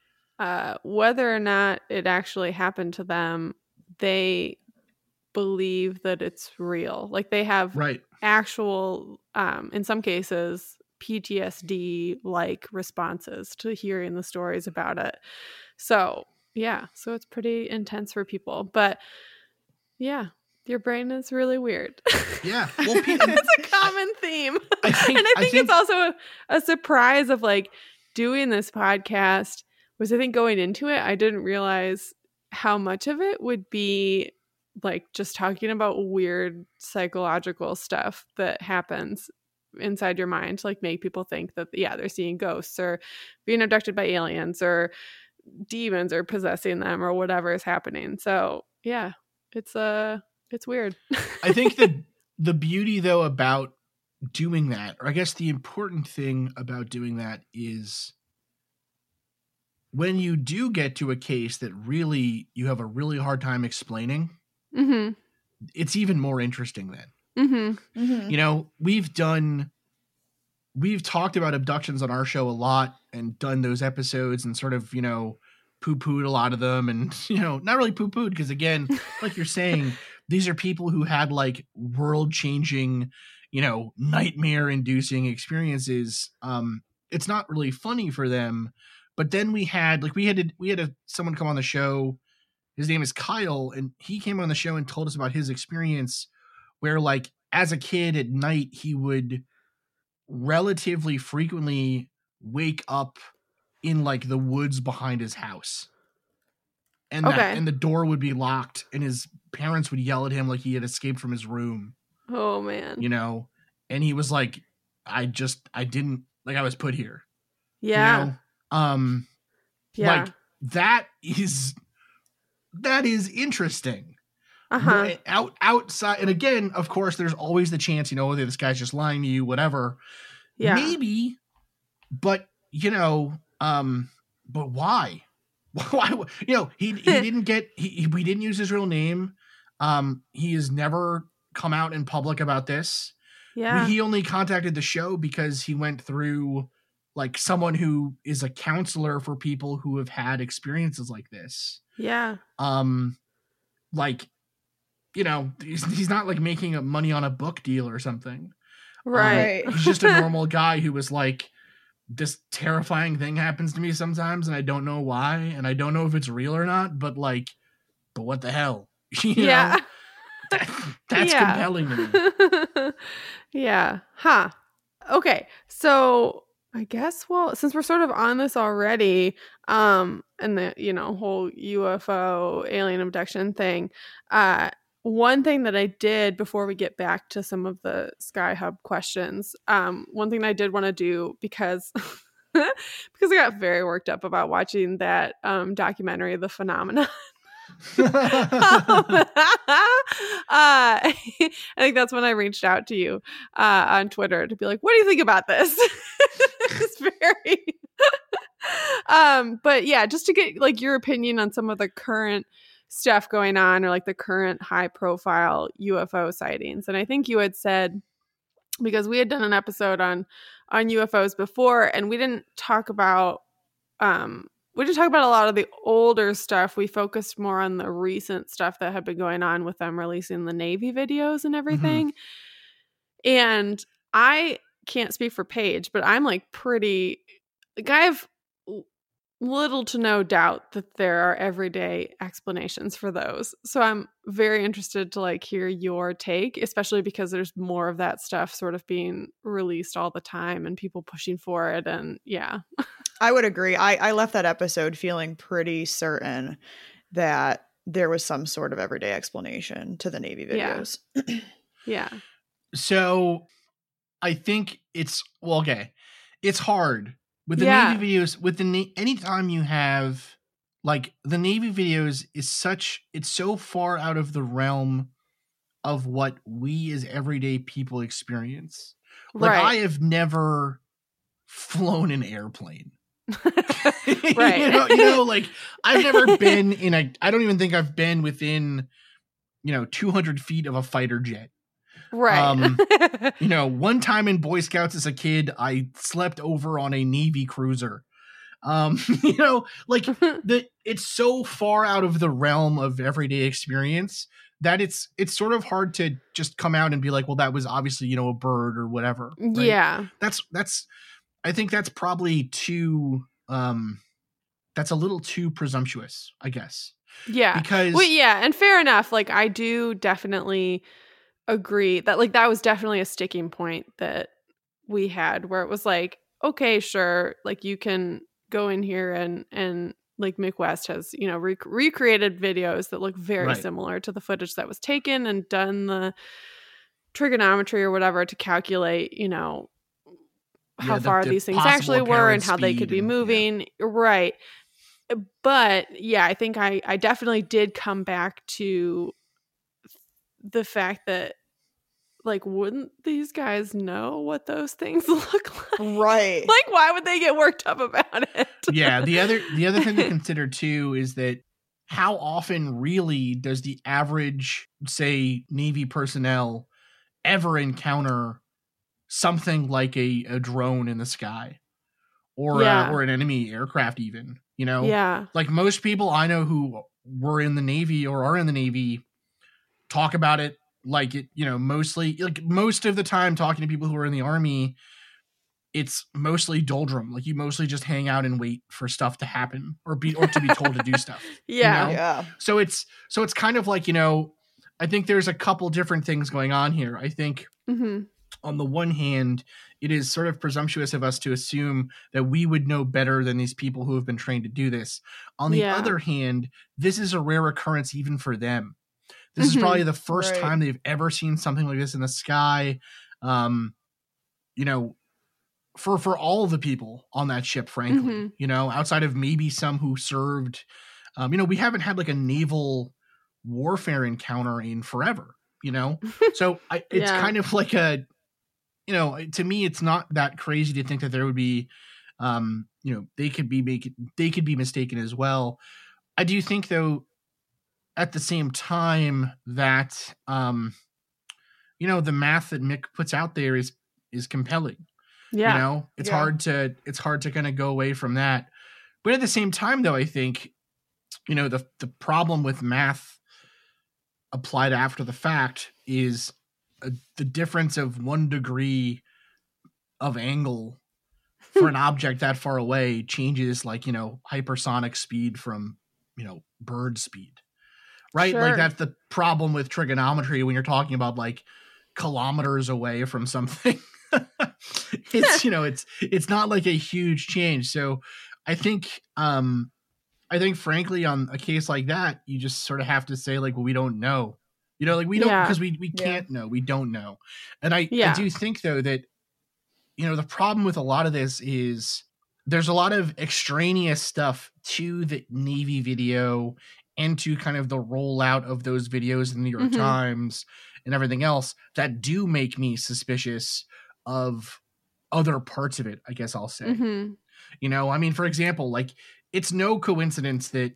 uh whether or not it actually happened to them, they believe that it's real. Like they have Right. actual um in some cases P T S D like responses to hearing the stories about it. So, yeah, so it's pretty intense for people. But yeah, your brain is really weird. Yeah. Well, people, It's a common theme. I think- and I I think, think- it's also a, a surprise of like doing this podcast was I think going into it, I didn't realize how much of it would be like just talking about weird psychological stuff that happens inside your mind to like make people think that, yeah, they're seeing ghosts or being abducted by aliens or demons or possessing them or whatever is happening. So yeah, it's uh it's weird. I think that the beauty though about doing that, or I guess the important thing about doing that is when you do get to a case that really you have a really hard time explaining, mm-hmm. it's even more interesting then. Mm-hmm. Mm-hmm. You know, we've done, we've talked about abductions on our show a lot and done those episodes and sort of, you know, poo-pooed a lot of them. And, you know, not really poo-pooed because, again, like you're saying, these are people who had like world-changing, you know, nightmare-inducing experiences. Um, it's not really funny for them. But then we had, like, we had, to, we had a, someone come on the show. His name is Kyle, and he came on the show and told us about his experience where, like, as a kid at night, he would relatively frequently wake up in, like, the woods behind his house. And that, Okay. and the door would be locked, and his parents would yell at him like he had escaped from his room, Oh man. you know? And he was like, I just, I didn't, like, I was put here. Yeah. You know? Um, yeah. like, that is... That is interesting. uh-huh. But out outside, and again, of course, there's always the chance, you know, oh, this guy's just lying to you, whatever. Yeah. Maybe, but you know, um, but why? Why? You know, he he didn't get he he we didn't use his real name. Um, he has never come out in public about this. Yeah. He only contacted the show because he went through like someone who is a counselor for people who have had experiences like this. Yeah. Um, like, you know, he's, he's not like making a money on a book deal or something. Right. Um, he's just a normal guy who was like, this terrifying thing happens to me sometimes and I don't know why. And I don't know if it's real or not, but like, but what the hell? You yeah. know? That, that's Yeah. compelling to me. Yeah. Huh. Okay. So I guess, well, since we're sort of on this already, um, and the, you know, whole U F O alien abduction thing, uh, one thing that I did before we get back to some of the Sky-Hub questions, um, one thing I did want to do because because I got very worked up about watching that um, documentary, The Phenomenon. um, uh, I think that's when I reached out to you uh, on Twitter to be like, what do you think about this? It's very um but yeah, just to get like your opinion on some of the current stuff going on or like the current high profile U F O sightings. And I think you had said, because we had done an episode on on U F Os before and we didn't talk about um we didn't talk about a lot of the older stuff. We focused more on the recent stuff that had been going on with them releasing the Navy videos and everything. Mm-hmm. And I can't speak for Paige, but I'm like pretty, like I have little to no doubt that there are everyday explanations for those. So I'm very interested to like hear your take, especially because there's more of that stuff sort of being released all the time and people pushing for it. And yeah. I would agree. I, I left that episode feeling pretty certain that there was some sort of everyday explanation to the Navy videos. Yeah. yeah. So I think it's, well, okay. It's hard with the yeah. Navy videos, with the, Na- anytime you have like the Navy videos is such, it's so far out of the realm of what we as everyday people experience. Like right. I have never flown an airplane. Right. you know, you know, like I've never been in a, I don't even think I've been within, you know, two hundred feet of a fighter jet. Right. Um, you know, one time in Boy Scouts as a kid, I slept over on a Navy cruiser. Um, you know, like the, it's so far out of the realm of everyday experience that it's, it's sort of hard to just come out and be like, well, that was obviously, you know, a bird or whatever. Right? Yeah. That's, that's, I think that's probably too, um, that's a little too presumptuous, I guess. Yeah. Because, well, yeah. And fair enough. Like I do definitely agree that like that was definitely a sticking point that we had where it was like, okay, sure. Like you can go in here and, and like Mick West has, you know, rec- recreated videos that look very right. similar to the footage that was taken and done the, trigonometry or whatever to calculate, you know, how Yeah, the- far the these things possible actually were apparent and how they speed could be and- yeah. moving. Right. But yeah, I think I, I definitely did come back to the fact that, like, wouldn't these guys know what those things look like? Right. Like, why would they get worked up about it? Yeah, the other the other thing to consider too is that how often really does the average, say, Navy personnel ever encounter something like a, a drone in the sky or Yeah. uh, or an enemy aircraft even, you know? Yeah. Like most people I know who were in the Navy or are in the Navy talk about it like it, you know, mostly like most of the time talking to people who are in the Army, it's mostly doldrum. Like you mostly just hang out and wait for stuff to happen or be or to be told to do stuff. Yeah. know? Yeah. So it's so it's kind of like, you know, I think there's a couple different things going on here. I think Mm-hmm. on the one hand, it is sort of presumptuous of us to assume that we would know better than these people who have been trained to do this. On the Yeah. other hand, this is a rare occurrence even for them. This Mhm. is probably the first Right. time they've ever seen something like this in the sky. Um, you know, for for all the people on that ship, frankly, Mhm. you know, outside of maybe some who served, um, you know, we haven't had like a naval warfare encounter in forever, you know? So I, it's Yeah. kind of like a, you know, to me, it's not that crazy to think that there would be, um, you know, they could be making, they could be mistaken as well. I do think though, at the same time that, um, you know, the math that Mick puts out there is, is compelling. Yeah. You know, it's Yeah. hard to, it's hard to kind of go away from that. But at the same time though, I think, you know, the, the problem with math applied after the fact is a, the difference of one degree of angle for an object that far away changes like, you know, hypersonic speed from, you know, bird speed, right? Sure. Like that's the problem with trigonometry when you're talking about like kilometers away from something. It's, you know, it's, it's not like a huge change. So I think, um, I think frankly on a case like that, you just sort of have to say like, well, we don't know, you know, like we don't, Yeah. because we, we Yeah. can't know, we don't know. And I, Yeah. I do think though that, you know, the problem with a lot of this is there's a lot of extraneous stuff to the Navy video and to kind of the rollout of those videos in the New York Mhm. Times and everything else that do make me suspicious of other parts of it, I guess I'll say. Mm-hmm. You know, I mean, for example, like it's no coincidence that.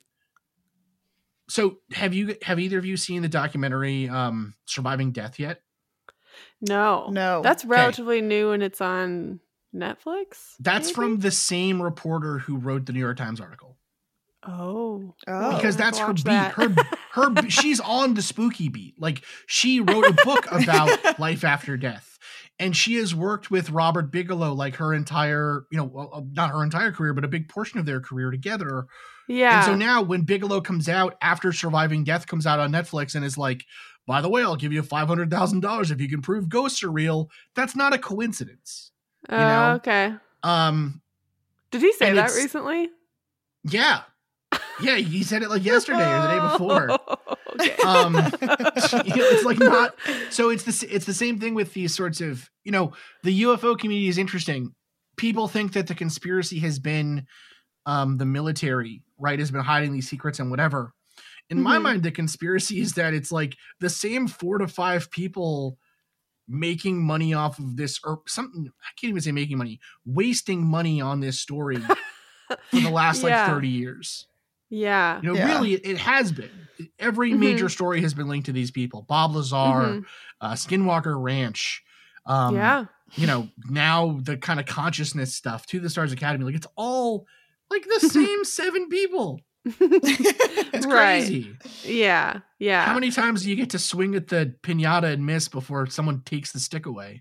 So have you, have either of you seen the documentary um, Surviving Death yet? No. No. That's relatively new and it's on Netflix. That's maybe? from the same reporter who wrote the New York Times article. Oh. Oh. Because I'll have that's to her watch beat. that. Her, her, she's on the spooky beat. Like she wrote a book about life after death, and she has worked with Robert Bigelow like her entire, you know, well, not her entire career, but a big portion of their career together. Yeah. And so now when Bigelow comes out after Surviving Death comes out on Netflix and is like, by the way, I'll give you five hundred thousand dollars if you can prove ghosts are real. That's not a coincidence. Oh, know? okay. Um, Did he say and that it's- recently? yeah. Yeah, he said it like yesterday or the day before. Okay. Um, it's like not so it's the it's the same thing with these sorts of, you know, the U F O community is interesting. People think that the conspiracy has been um the military, right, has been hiding these secrets and whatever. In my Mhm. mind, the conspiracy is that it's like the same four to five people making money off of this, or something. I can't even say making money, wasting money on this story for the last like Yeah. thirty years. Yeah. You know, Yeah. really, it, it has been. Every Mhm. major story has been linked to these people. Bob Lazar, Mhm. uh, Skinwalker Ranch. Um, Yeah. You know, now the kind of consciousness stuff, To the Stars Academy. Like, it's all like the same seven people. It's Right. crazy. Yeah. Yeah. How many times do you get to swing at the pinata and miss before someone takes the stick away?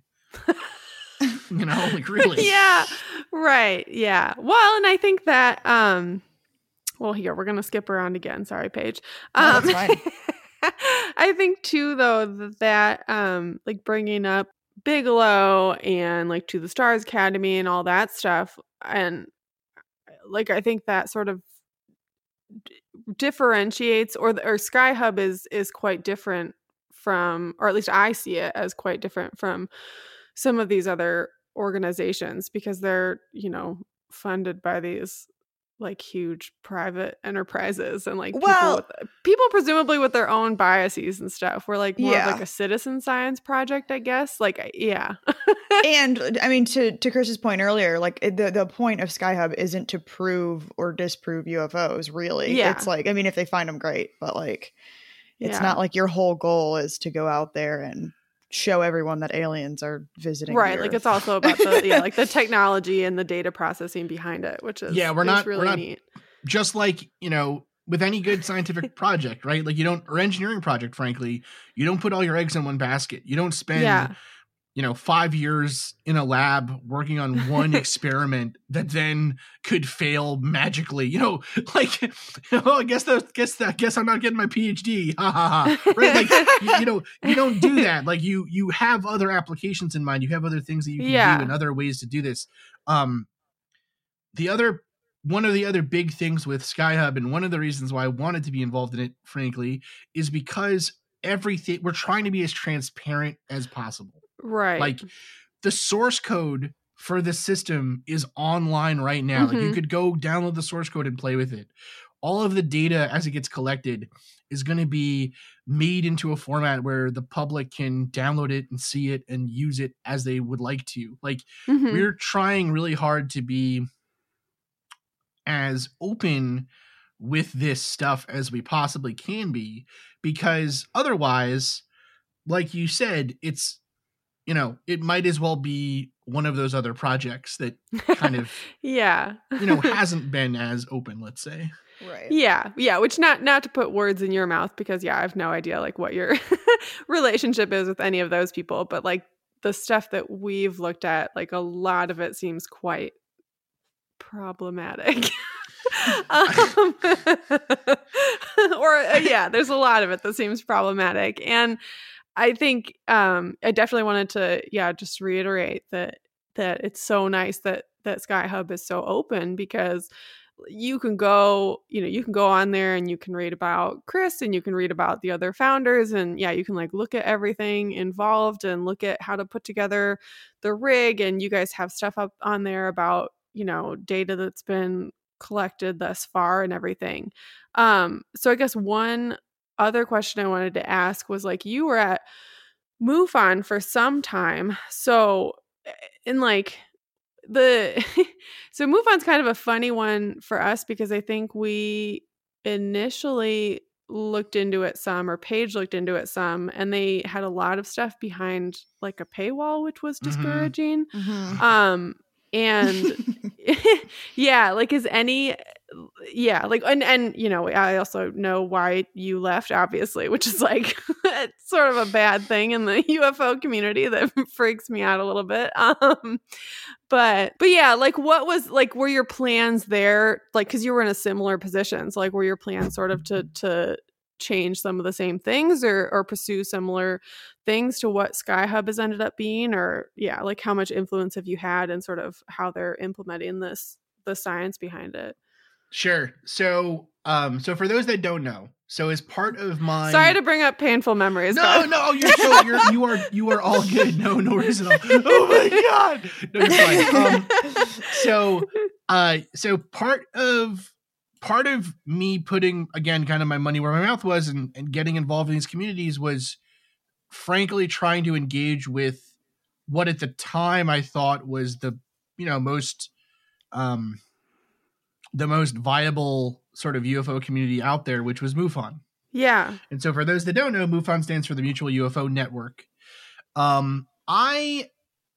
You know, like really. Yeah. Right. Yeah. Well, and I think that um well, here we're going to skip around again. Sorry, Paige. No, Um that's fine. I think too though that, that um like bringing up Bigelow and like To the Stars Academy and all that stuff, and like I think that sort of d- differentiates or or Sky Hub is is quite different from, or at least I see it as quite different from some of these other organizations, because they're, you know, funded by these like huge private enterprises and like Well- people with, people presumably with their own biases and stuff. We're like more Yeah. of like a citizen science project, I guess. Like, I- yeah. And I mean, to to Chris's point earlier, like it- the the point of SkyHub isn't to prove or disprove U F Os. Really, Yeah. it's like, I mean, if they find them, great, but like, it's Yeah. not like your whole goal is to go out there and show everyone that aliens are visiting. the Right. Like it's Earth. also about the, yeah, like the technology and the data processing behind it, which is, Yeah, we're is not- we're really not- neat. Just like, you know, with any good scientific project, right? Like you don't, or engineering project, frankly, you don't put all your eggs in one basket. You don't spend, Yeah. you you know, five years in a lab working on one experiment that then could fail magically. You know, like, oh, I guess that, guess that, guess I'm not getting my PhD. Ha ha ha. Right? Like, you, you know, you don't do that. Like you, you have other applications in mind. You have other things that you can Yeah. do and other ways to do this. Um, the other, one of the other big things with SkyHub, and one of the reasons why I wanted to be involved in it, frankly, is because everything, we're trying to be as transparent as possible. Right. Like the source code for the system is online right now. Like you Mhm. could go download the source code and play with it. All of the data as it gets collected is going to be made into a format where the public can download it and see it and use it as they would like to. Like Mhm. we're trying really hard to be as open with this stuff as we possibly can be, because otherwise, like you said, it's, you know, it might as well be one of those other projects that kind of, yeah. you know, hasn't been as open, let's say. Right. Yeah, yeah, which not not to put words in your mouth, because yeah, I have no idea like what your relationship is with any of those people, but like the stuff that we've looked at, like a lot of it seems quite problematic. um, or uh, yeah, there's a lot of it that seems problematic, and I think um, I definitely wanted to yeah just reiterate that that it's so nice that that SkyHub is so open, because you can go, you know, you can go on there and you can read about Chris and you can read about the other founders, and yeah, you can like look at everything involved and look at how to put together the rig, and you guys have stuff up on there about, you know, data that's been collected thus far and everything. Um, so I guess one other question I wanted to ask was like, you were at MUFON for some time, so in like the so MUFON's kind of a funny one for us, because I think we initially looked into it some, or Paige looked into it some, and they had a lot of stuff behind like a paywall, which was Mhm. discouraging. Mhm. Um and yeah, like is any yeah, like and and you know, I also know why you left, obviously, which is like it's sort of a bad thing in the U F O community that freaks me out a little bit. Um but but yeah, like what was like were your plans there, like because you were in a similar position, so like were your plans sort of to to change some of the same things, or or pursue similar things to what SkyHub has ended up being, or yeah, like how much influence have you had and sort of how they're implementing this, the science behind it? Sure. So, um, so for those that don't know, so as part of my Sorry to bring up painful memories. no, but- no, you're so you're you are you are all good. No, no worries at all. Oh my god, no, you're fine. Um, so, uh, so part of part of me putting again kind of my money where my mouth was, and, and getting involved in these communities was, frankly, trying to engage with what at the time I thought was the you know most um the most viable sort of U F O community out there, which was MUFON. yeah. And so for those that don't know, MUFON stands for the Mutual U F O Network. Um, I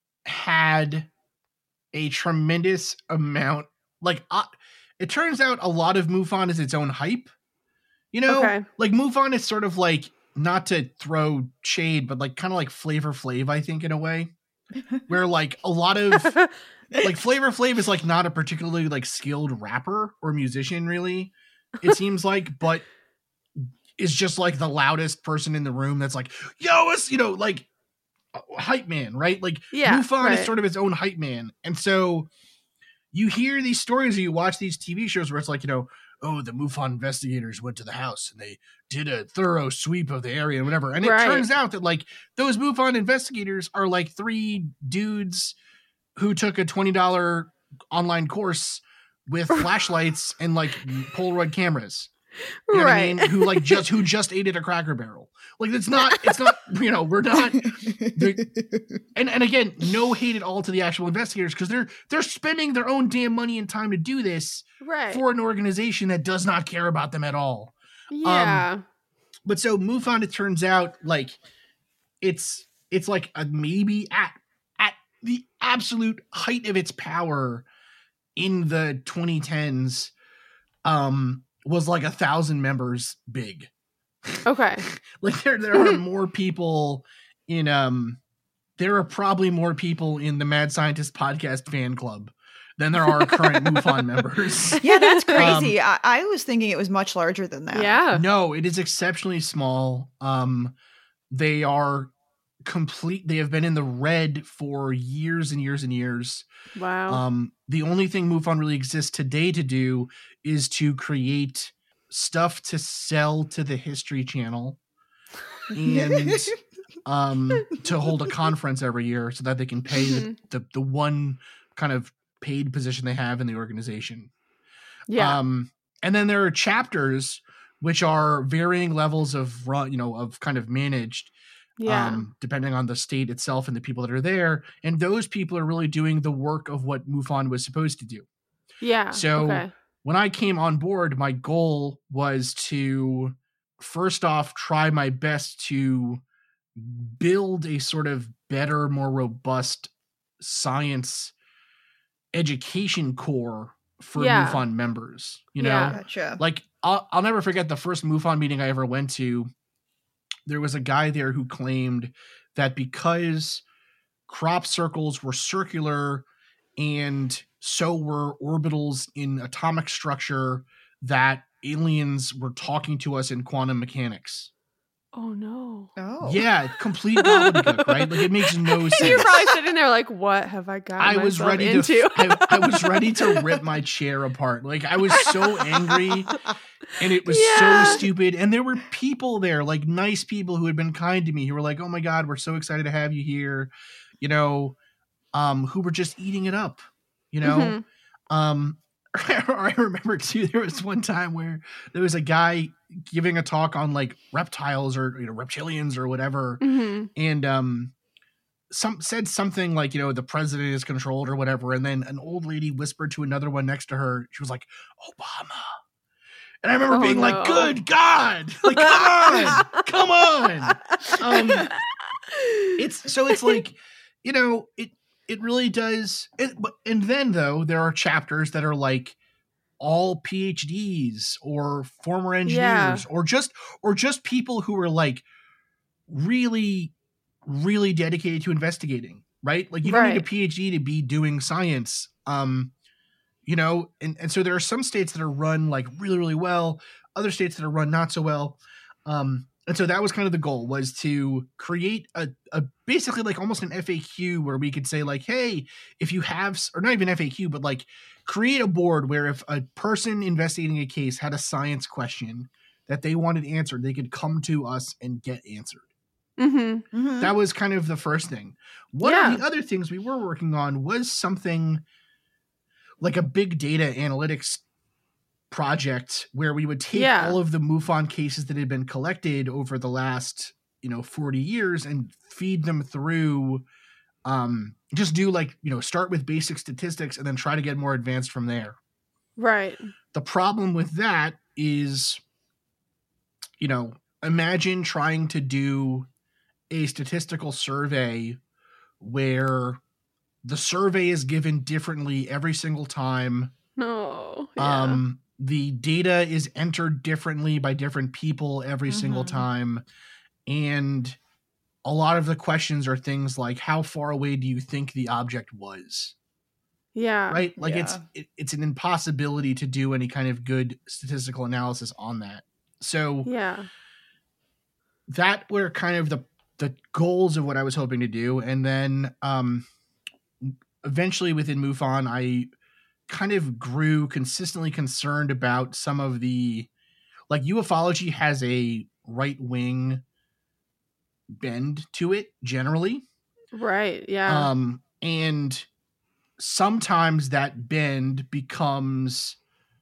had a tremendous amount, like, uh, it turns out a lot of MUFON is its own hype. You know, Okay. like MUFON is sort of like, not to throw shade, but like kind of like Flavor Flav, I think, in a way, where like a lot of like Flavor Flav is like not a particularly like skilled rapper or musician, really, it seems like, but is just like the loudest person in the room that's like, yo, it's, you know, like hype man, right? Like Yeah, MUFON right. is sort of its own hype man. And so you hear these stories or you watch these T V shows where it's like, you know, oh, the MUFON investigators went to the house and they did a thorough sweep of the area and whatever. And it Right. turns out that like those MUFON investigators are like three dudes who took a twenty dollars online course with flashlights and like Polaroid cameras. You know right. what I mean? Who like just who just ate at a Cracker Barrel. Like it's not it's not, you know, we're not and, and again, no hate at all to the actual investigators because they're they're spending their own damn money and time to do this Right. for an organization that does not care about them at all. Yeah. Um, but so MUFON, it turns out like it's it's like a maybe at at the absolute height of its power in the twenty tens um was like a thousand members big. Okay. Like there there are more people in um there are probably more people in the Mad Scientist podcast fan club than there are current MUFON members. Yeah, that's crazy. I, I was thinking it was much larger than that. Yeah. No, it is exceptionally small. Um, they are complete. They have been in the red for years and years and years. Wow. Um, the only thing MUFON really exists today to do is to create stuff to sell to the History Channel and um, to hold a conference every year so that they can pay the, the, the one kind of paid position they have in the organization. yeah. Um, and then there are chapters which are varying levels of run, you know, of kind of managed, yeah. um, depending on the state itself and the people that are there. And those people are really doing the work of what MUFON was supposed to do. yeah. So okay. when I came on board, my goal was to first off, try my best to build a sort of better, more robust science education core for Yeah. MUFON members, you know, Yeah. Gotcha. like I'll, I'll never forget the first MUFON meeting I ever went to. There was a guy there who claimed that because crop circles were circular and so were orbitals in atomic structure, that aliens were talking to us in quantum mechanics. Oh no. Oh. Yeah, complete gobbledygook, right? Like it makes no And sense. you're probably sitting there like, what have I got I was myself ready into? to I, I was ready to rip my chair apart. Like I was so angry and it was Yeah. so stupid. And there were people there, like nice people who had been kind to me, who were like, "Oh my God, we're so excited to have you here," you know, um, who were just eating it up, you know. Mhm. Um, I remember too, there was one time where there was a guy giving a talk on like reptiles or, you know, reptilians or whatever. Mhm. And um, some said something like, you know, the president is controlled or whatever. And then an old lady whispered to another one next to her. She was like, Obama. And I remember Oh, being no. like, good God, like, come on, come on. Um, it's so it's like, you know, it, it really does. It, but, and then though, there are chapters that are like all P H Ds or former engineers or just, or just people who are like really, really dedicated to investigating, right? Like you don't need a Right. P H D to be doing science. Um, you know, and, and so there are some states that are run like really, really well, other states that are run not so well. Um, and so that was kind of the goal, was to create a, a basically like almost an F A Q where we could say like, hey, if you have, or not even F A Q, but like create a board where if a person investigating a case had a science question that they wanted answered, they could come to us and get answered. Mhm. Mhm. That was kind of the first thing. One Yeah. of the other things we were working on was something like a big data analytics project where we would take Yeah. all of the MUFON cases that had been collected over the last, you know, forty years and feed them through, um, just do like, you know, start with basic statistics and then try to get more advanced from there. Right. The problem with that is, you know, imagine trying to do a statistical survey where the survey is given differently every single time. No. Yeah. Um, the data is entered differently by different people every single Mhm. time. And a lot of the questions are things like, how far away do you think the object was? yeah. Right? Like it's, Yeah. it, it's an impossibility to do any kind of good statistical analysis on that. So Yeah. that were kind of the, the goals of what I was hoping to do. And then, um, eventually within MUFON, I kind of grew consistently concerned about some of the, like, ufology has a right wing bend to it generally. Right. Yeah. Um, and sometimes that bend becomes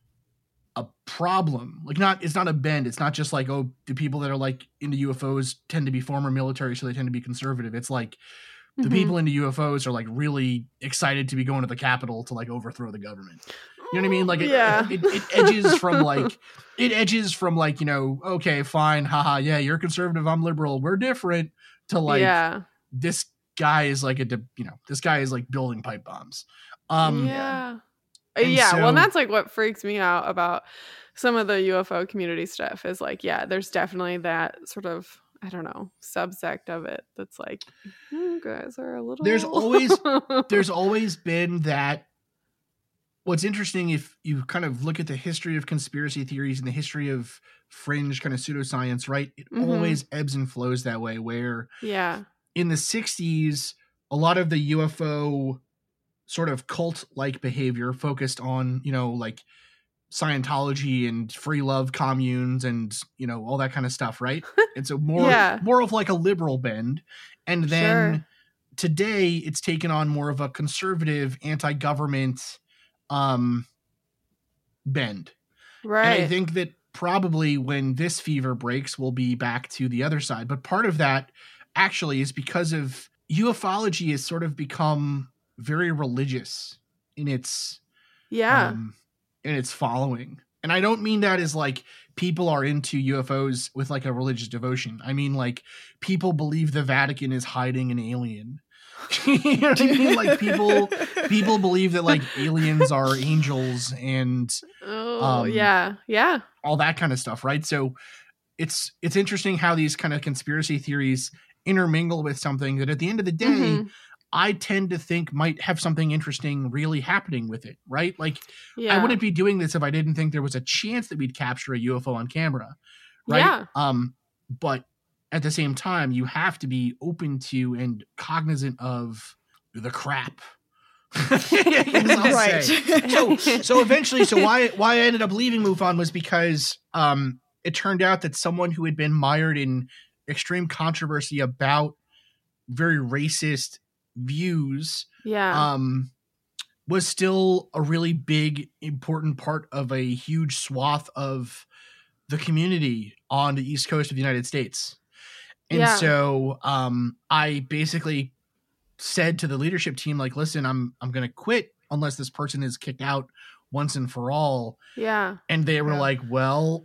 a problem. Like, not, it's not a bend. It's not just like, oh, the people that are like into U F Os tend to be former military, so they tend to be conservative. It's like the Mhm. people into U F Os are like really excited to be going to the Capitol to like overthrow the government. You know what I mean? Like, it, Yeah. it, it, it edges from like, it edges from like, you know, okay, fine, haha, yeah, you're conservative, I'm liberal, we're different, to like, yeah. this guy is like a, de- you know, this guy is like building pipe bombs. Um, yeah. and Yeah. well, and so- that's like what freaks me out about some of the U F O community stuff is like, yeah, there's definitely that sort of, I don't know, subsect of it that's like, you guys are a little. There's always- there's always been that. What's interesting, if you kind of look at the history of conspiracy theories and the history of fringe kind of pseudoscience, right? It Mhm. always ebbs and flows that way, where yeah. in the sixties, a lot of the U F O sort of cult-like behavior focused on, you know, like Scientology and free love communes and, you know, all that kind of stuff, right? And so more, Yeah. more of like a liberal bend. And then Sure. today it's taken on more of a conservative, anti-government um, bend. Right. And I think that probably when this fever breaks, we'll be back to the other side. But part of that actually is because of ufology has sort of become very religious in its yeah. um, in its following. And I don't mean that as like people are into U F Os with like a religious devotion. I mean like people believe the Vatican is hiding an alien. You know what I mean? Like people people believe that like aliens are angels and oh, um, yeah. Yeah. all that kind of stuff, right? So it's it's interesting how these kind of conspiracy theories intermingle with something that at the end of the day, Mhm. I tend to think might have something interesting really happening with it, right? Like Yeah. I wouldn't be doing this if I didn't think there was a chance that we'd capture a U F O on camera, right? Yeah. Um, but at the same time, you have to be open to and cognizant of the crap. I'll Right. say. So, so eventually, so why why I ended up leaving MUFON was because um, it turned out that someone who had been mired in extreme controversy about very racist views yeah. um, was still a really big, important part of a huge swath of the community on the East Coast of the United States. And Yeah. so um, I basically said to the leadership team, like, listen, I'm I'm going to quit unless this person is kicked out once and for all. yeah. And they were Yeah. like, well,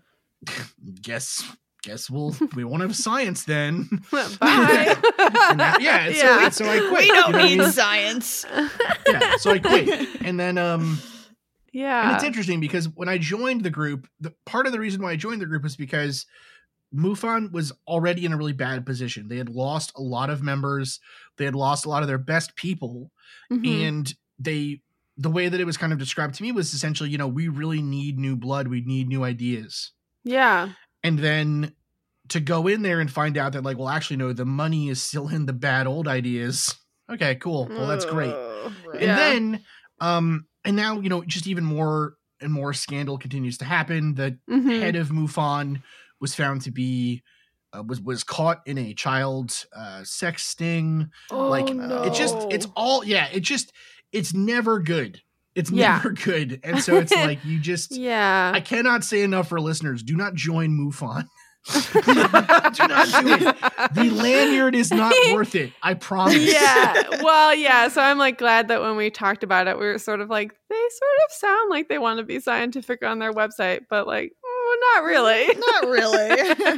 guess guess we'll we won't have science then. Bye. And that- yeah, so, Yeah. so I quit. We you don't know what I need mean? science. Yeah, so I quit. And then um yeah. and it's interesting because when I joined the group, the part of the reason why I joined the group was because MUFON was already in a really bad position. They had lost a lot of members. They had lost a lot of their best people. Mhm. And they, the way that it was kind of described to me was essentially, you know, we really need new blood. We need new ideas. yeah. And then to go in there and find out that like, well, actually, no, the money is still in the bad old ideas. Okay, cool. Well, that's great. Ugh. Right. And Yeah. then, um, and now, you know, just even more and more scandal continues to happen. The Mhm. head of MUFON was found to be uh, was was caught in a child uh, sex sting. Oh, like no. it just it's all yeah. It just it's never good. It's Yeah. never good. And so it's like you just yeah. I cannot say enough for listeners. Do not join MUFON. Do not do it. The lanyard is not worth it. I promise. yeah. Well, yeah. So I'm like glad that when we talked about it, we were sort of like, they sort of sound like they want to be scientific on their website, but like, oh, not really. Not really.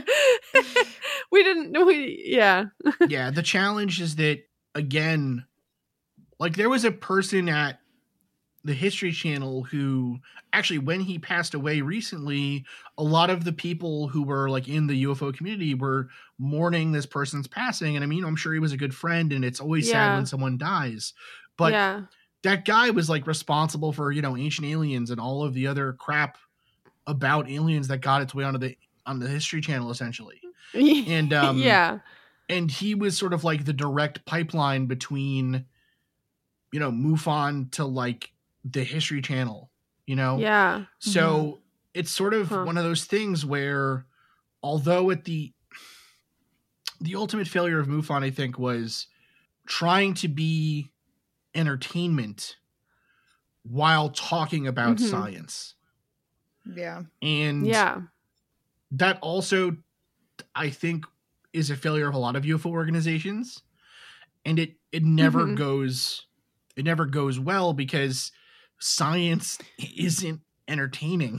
we didn't, we, yeah. Yeah, the challenge is that again, like there was a person at the History Channel who actually, when he passed away recently, a lot of the people who were like in the U F O community were mourning this person's passing. And I mean, I'm sure he was a good friend, and it's always sad Yeah. when someone dies. But yeah. that guy was like responsible for, you know, Ancient Aliens and all of the other crap about aliens that got its way onto the on the History Channel, essentially. And um, yeah. and he was sort of like the direct pipeline between, you know, MUFON to like the History Channel, you know? Yeah. So Mhm. it's sort of Huh. one of those things where, although at the the ultimate failure of MUFON, I think, was trying to be entertainment while talking about Mhm. science. Yeah. And Yeah. that also, I think, is a failure of a lot of U F O organizations. And it it never Mhm. goes it never goes well because science isn't entertaining.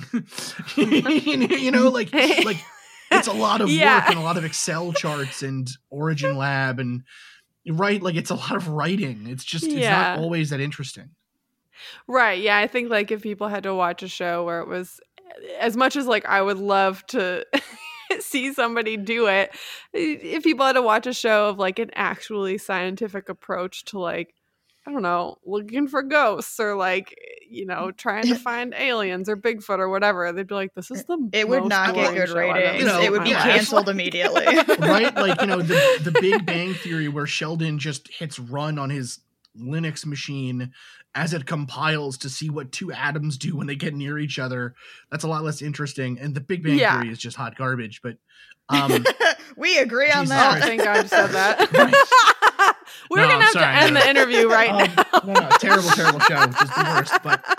You know, like like it's a lot of Yeah. work and a lot of Excel charts and Origin Lab and right, like it's a lot of writing. It's just it's Yeah. not always that interesting. Right. Yeah. I think like if people had to watch a show where it was as much as like I would love to see somebody do it, if people had to watch a show of like an actually scientific approach to like, I don't know, looking for ghosts or like, you know, trying to find aliens or Bigfoot or whatever, they'd be like, this is the It would most not get boring good show I've ever ratings. You know, It would be seen in my yeah, life. it's canceled immediately. Right? Like, you know, the the Big Bang Theory where Sheldon just hits run on his Linux machine as it compiles to see what two atoms do when they get near each other. That's a lot less interesting. And the Big Bang Yeah. Theory is just hot garbage. But um We agree on Jesus Oh, that. Christ. thank God you said that. Right. We're No, gonna have sorry, to end no. the interview right um, now. no, no, terrible, terrible show. Just the worst. But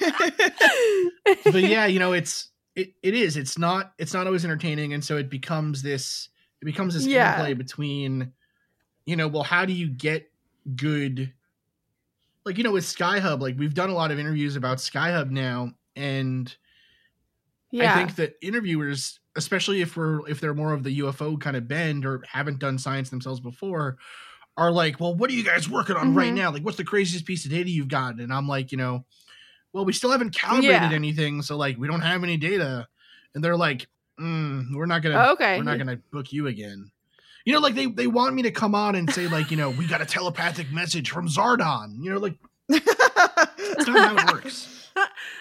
um but yeah, you know, it's it, it is. It's not it's not always entertaining, and so it becomes this it becomes this Yeah. interplay between, you know, well, how do you get good, like, you know, with Skyhub, like we've done a lot of interviews about Skyhub now, and Yeah. I think that interviewers, especially if we're if they're more of the U F O kind of bend or haven't done science themselves before, are like, well, what are you guys working on right Mhm. now? Like, what's the craziest piece of data you've gotten? And I'm like, you know, well, we still haven't calibrated Yeah. anything, so like we don't have any data. And they're like, mm, we're not gonna Oh, okay. we're not gonna book you again. You know, like they they want me to come on and say like, you know, we got a telepathic message from Zardon. You know, like that's not how it works.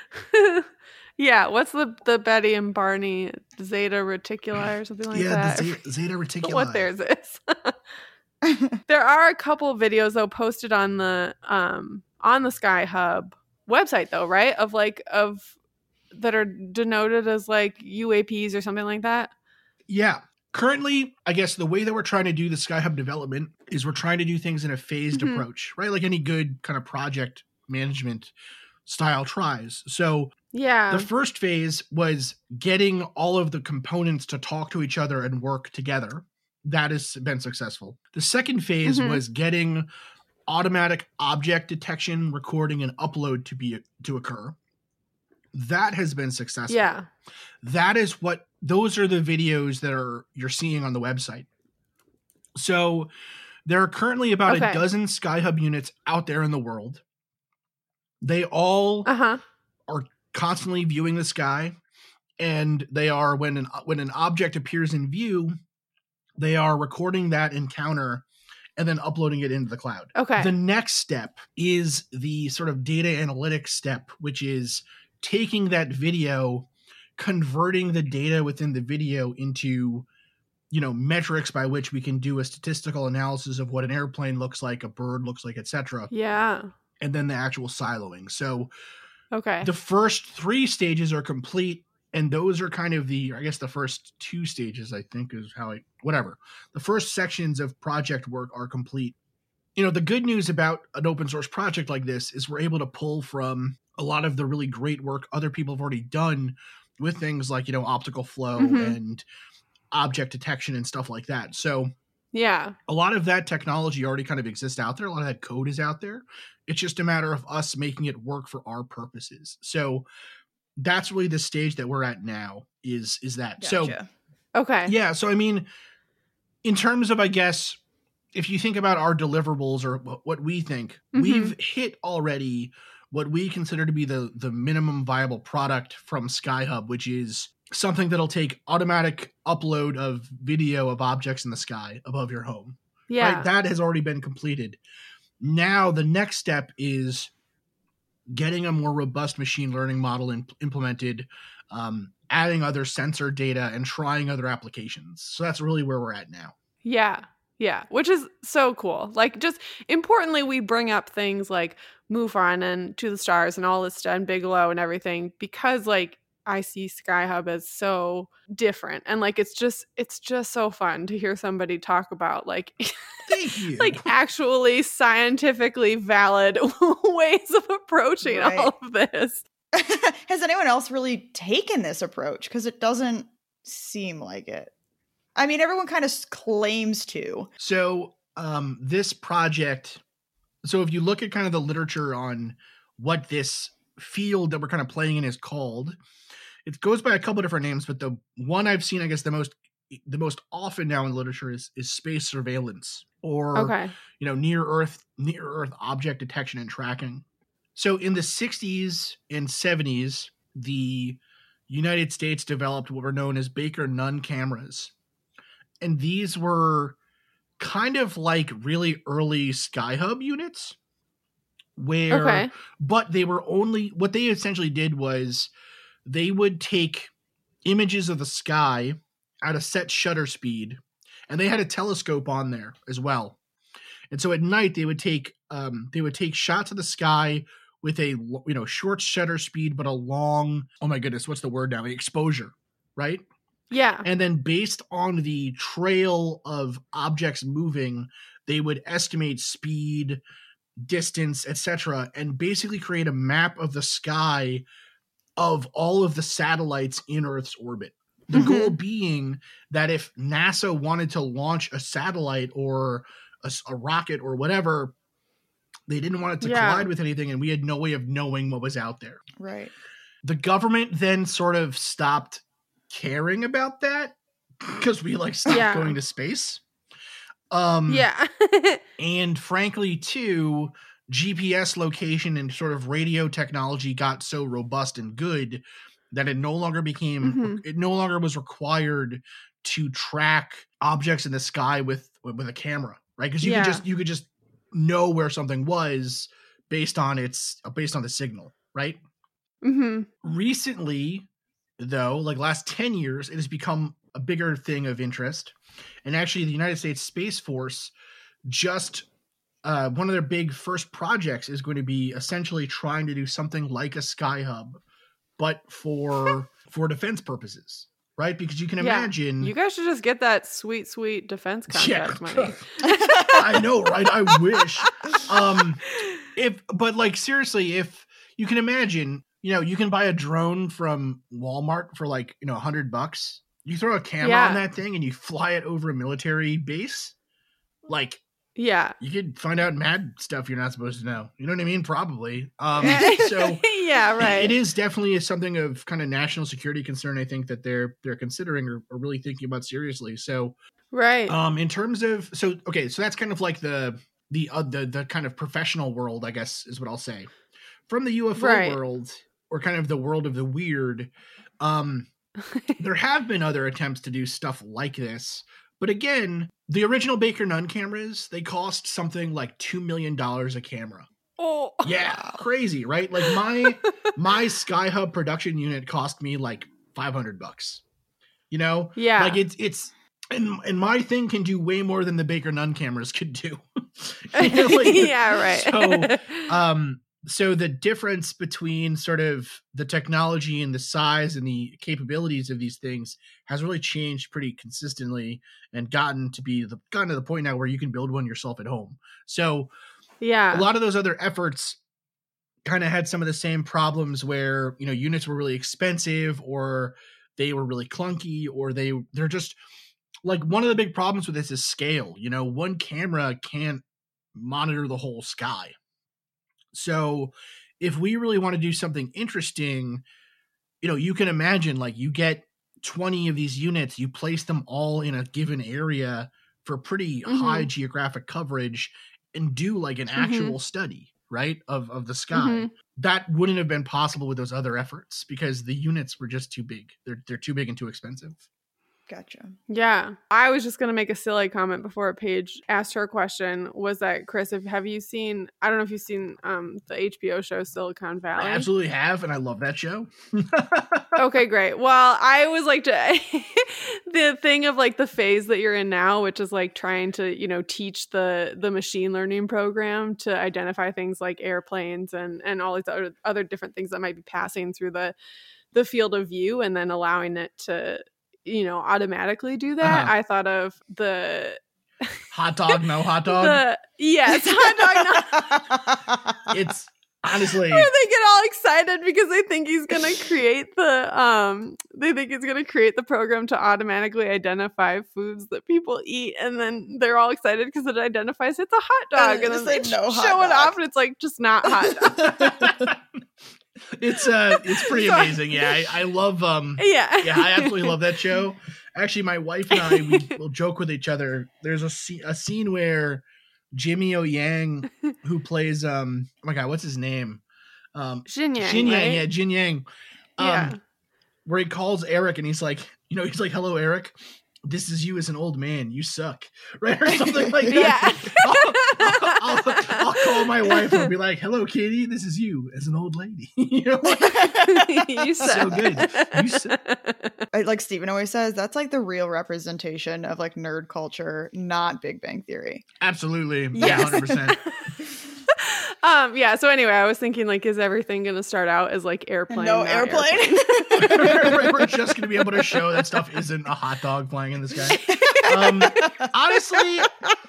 Yeah, what's the the Betty and Barney Zeta Reticuli or something like Yeah, that? the Zeta, Zeta Reticuli. What theirs is. There are a couple of videos though posted on the um on the Skyhub website though, right? Of like of that are denoted as like U A Ps or something like that. Yeah. Currently, I guess the way that we're trying to do the Skyhub development is we're trying to do things in a phased Mhm. approach, right? Like any good kind of project management style tries. So Yeah. the first phase was getting all of the components to talk to each other and work together. That has been successful. The second phase Mhm. was getting automatic object detection, recording, and upload to be to occur. That has been successful. Yeah. That is what those are the videos that are you're seeing on the website. So there are currently about Okay. a dozen Skyhub units out there in the world. They all Uh-huh. are constantly viewing the sky, and they are when an when an object appears in view, they are recording that encounter and then uploading it into the cloud. Okay. The next step is the sort of data analytics step, which is taking that video, converting the data within the video into, you know, metrics by which we can do a statistical analysis of what an airplane looks like, a bird looks like, et cetera, Yeah. and then the actual siloing. So Okay. the first three stages are complete, and those are kind of the, I guess the first two stages, I think is how I, whatever. The first sections of project work are complete. You know, the good news about an open source project like this is we're able to pull from a lot of the really great work other people have already done with things like, you know, optical flow Mhm. and object detection and stuff like that. So Yeah. a lot of that technology already kind of exists out there. A lot of that code is out there. It's just a matter of us making it work for our purposes. So that's really the stage that we're at now is, is that. So Gotcha. Okay. yeah. So, I mean, in terms of, I guess, if you think about our deliverables or wh- what we think, Mhm. we've hit already what we consider to be the, the minimum viable product from Skyhub, which is something that'll take automatic upload of video of objects in the sky above your home. Yeah. Right? That has already been completed. Now the next step is getting a more robust machine learning model in, implemented, um, adding other sensor data and trying other applications. So that's really where we're at now. Yeah. Yeah, which is so cool. Like, just importantly, we bring up things like MUFON and To the Stars and all this stuff and Bigelow and everything because, like, I see Sky-Hub as so different, and like it's just it's just so fun to hear somebody talk about like Thank you. like actually scientifically valid ways of approaching Right. all of this. Has anyone else really taken this approach? Because it doesn't seem like it. I mean, everyone kind of claims to. So um, this project, so if you look at kind of the literature on what this field that we're kind of playing in is called, it goes by a couple of different names, but the one I've seen, I guess, the most the most often now in the literature is is space surveillance, or Okay. you know, near Earth near Earth object detection and tracking. So in the sixties and seventies, the United States developed what were known as Baker-Nunn cameras. And these were kind of like really early Sky-Hub units where, Okay. but they were only, what they essentially did was they would take images of the sky at a set shutter speed, and they had a telescope on there as well. And so at night they would take, um, they would take shots of the sky with a, you know, short shutter speed, but a long, oh my goodness, what's the word now? Exposure, right? Yeah. And then based on the trail of objects moving, they would estimate speed, distance, et cetera, and basically create a map of the sky of all of the satellites in Earth's orbit. The Mm-hmm. goal being that if NASA wanted to launch a satellite or a, a rocket or whatever, they didn't want it to Yeah. collide with anything, and we had no way of knowing what was out there. Right. The government then sort of stopped caring about that because we like stopped Yeah. going to space. Um, Yeah. and frankly, too, G P S location and sort of radio technology got so robust and good that it no longer became, Mhm. it no longer was required to track objects in the sky with with a camera, right? Because you Yeah. could just you could just know where something was based on its based on the signal, right? hmm Recently, though, like last ten years, it has become a bigger thing of interest. And actually, the United States Space Force just, uh, one of their big first projects is going to be essentially trying to do something like a Sky-Hub, but for for defense purposes, right? Because you can Yeah. imagine... You guys should just get that sweet, sweet defense contract money. I know, right? I wish. Um, if, but like seriously, if you can imagine, you know, you can buy a drone from Walmart for like, you know, a hundred bucks. You throw a camera Yeah. on that thing and you fly it over a military base. Like, Yeah. you could find out mad stuff you're not supposed to know. You know what I mean? Probably. Um, so yeah, right. it is definitely something of kind of national security concern. I think that they're they're considering or, or really thinking about seriously. So. Right. Um, in terms of so okay, so that's kind of like the the uh, the the kind of professional world, I guess, is what I'll say. From the U F O Right. world, or kind of the world of the weird, um, there have been other attempts to do stuff like this, but again, the original Baker-Nunn cameras, they cost something like two million dollars a camera. oh. Yeah, crazy, right? Like my my Sky-Hub production unit cost me like five hundred bucks. You know, Yeah. like it's it's. And and my thing can do way more than the Baker-Nunn cameras could do. You know, like- yeah, right. So, um, so the difference between sort of the technology and the size and the capabilities of these things has really changed pretty consistently and gotten to be the gotten to the point now where you can build one yourself at home. So yeah. a lot of those other efforts kind of had some of the same problems where, you know, units were really expensive or they were really clunky or they they're just like one of the big problems with this is scale. You know, one camera can't monitor the whole sky. So if we really want to do something interesting, you know, you can imagine like you get twenty of these units, you place them all in a given area for pretty Mhm. high geographic coverage and do like an actual study, right, of, of the sky. Mhm. That wouldn't have been possible with those other efforts because the units were just too big. They're they're too big and too expensive. Gotcha. Yeah. I was just going to make a silly comment before Paige asked her question, was that, Chris, if have you seen, I don't know if you've seen um, the H B O show Silicon Valley? I absolutely have, and I love that show. Okay, great. Well, I was like, to, the thing of like the phase that you're in now, which is like trying to, you know, teach the the machine learning program to identify things like airplanes and, and all these other, other different things that might be passing through the the field of view, and then allowing it to, you know, automatically do that. Uh-huh. I thought of the Hot dog, no hot dog. the, yes, hot dog. No. It's honestly, Where they get all excited because they think he's gonna create the um they think he's gonna create the program to automatically identify foods that people eat, and then they're all excited because it identifies it's a hot dog, and, And then they they say no hot show it dog. off, and it's like just not hot dog. it's uh, it's pretty So- amazing. Yeah, I, I love um. Yeah, Yeah, I absolutely love that show. Actually, my wife and I we will joke with each other. There's a scene, a scene where Jimmy O Yang, who plays um, oh my god, what's his name? Um, Jin Yang, Jin Yang, right? yeah, Jin Yang. Um, Yeah. where he calls Eric and he's like, you know, he's like, "Hello, Eric. This is you as an old man. You suck," right, or something like that. Yeah. I'll, I'll, I'll call my wife and be like, "Hello, Katie. This is you as an old lady." You know, You So said good. You said- I- like Steven always says, that's like the real representation of like nerd culture, not Big Bang Theory. absolutely, yeah, Yes. hundred percent. um yeah, so anyway, I was thinking, like, is everything gonna start out as like airplane? No not airplane. We're just going to be able to show that stuff isn't a hot dog flying in the sky. Um, honestly,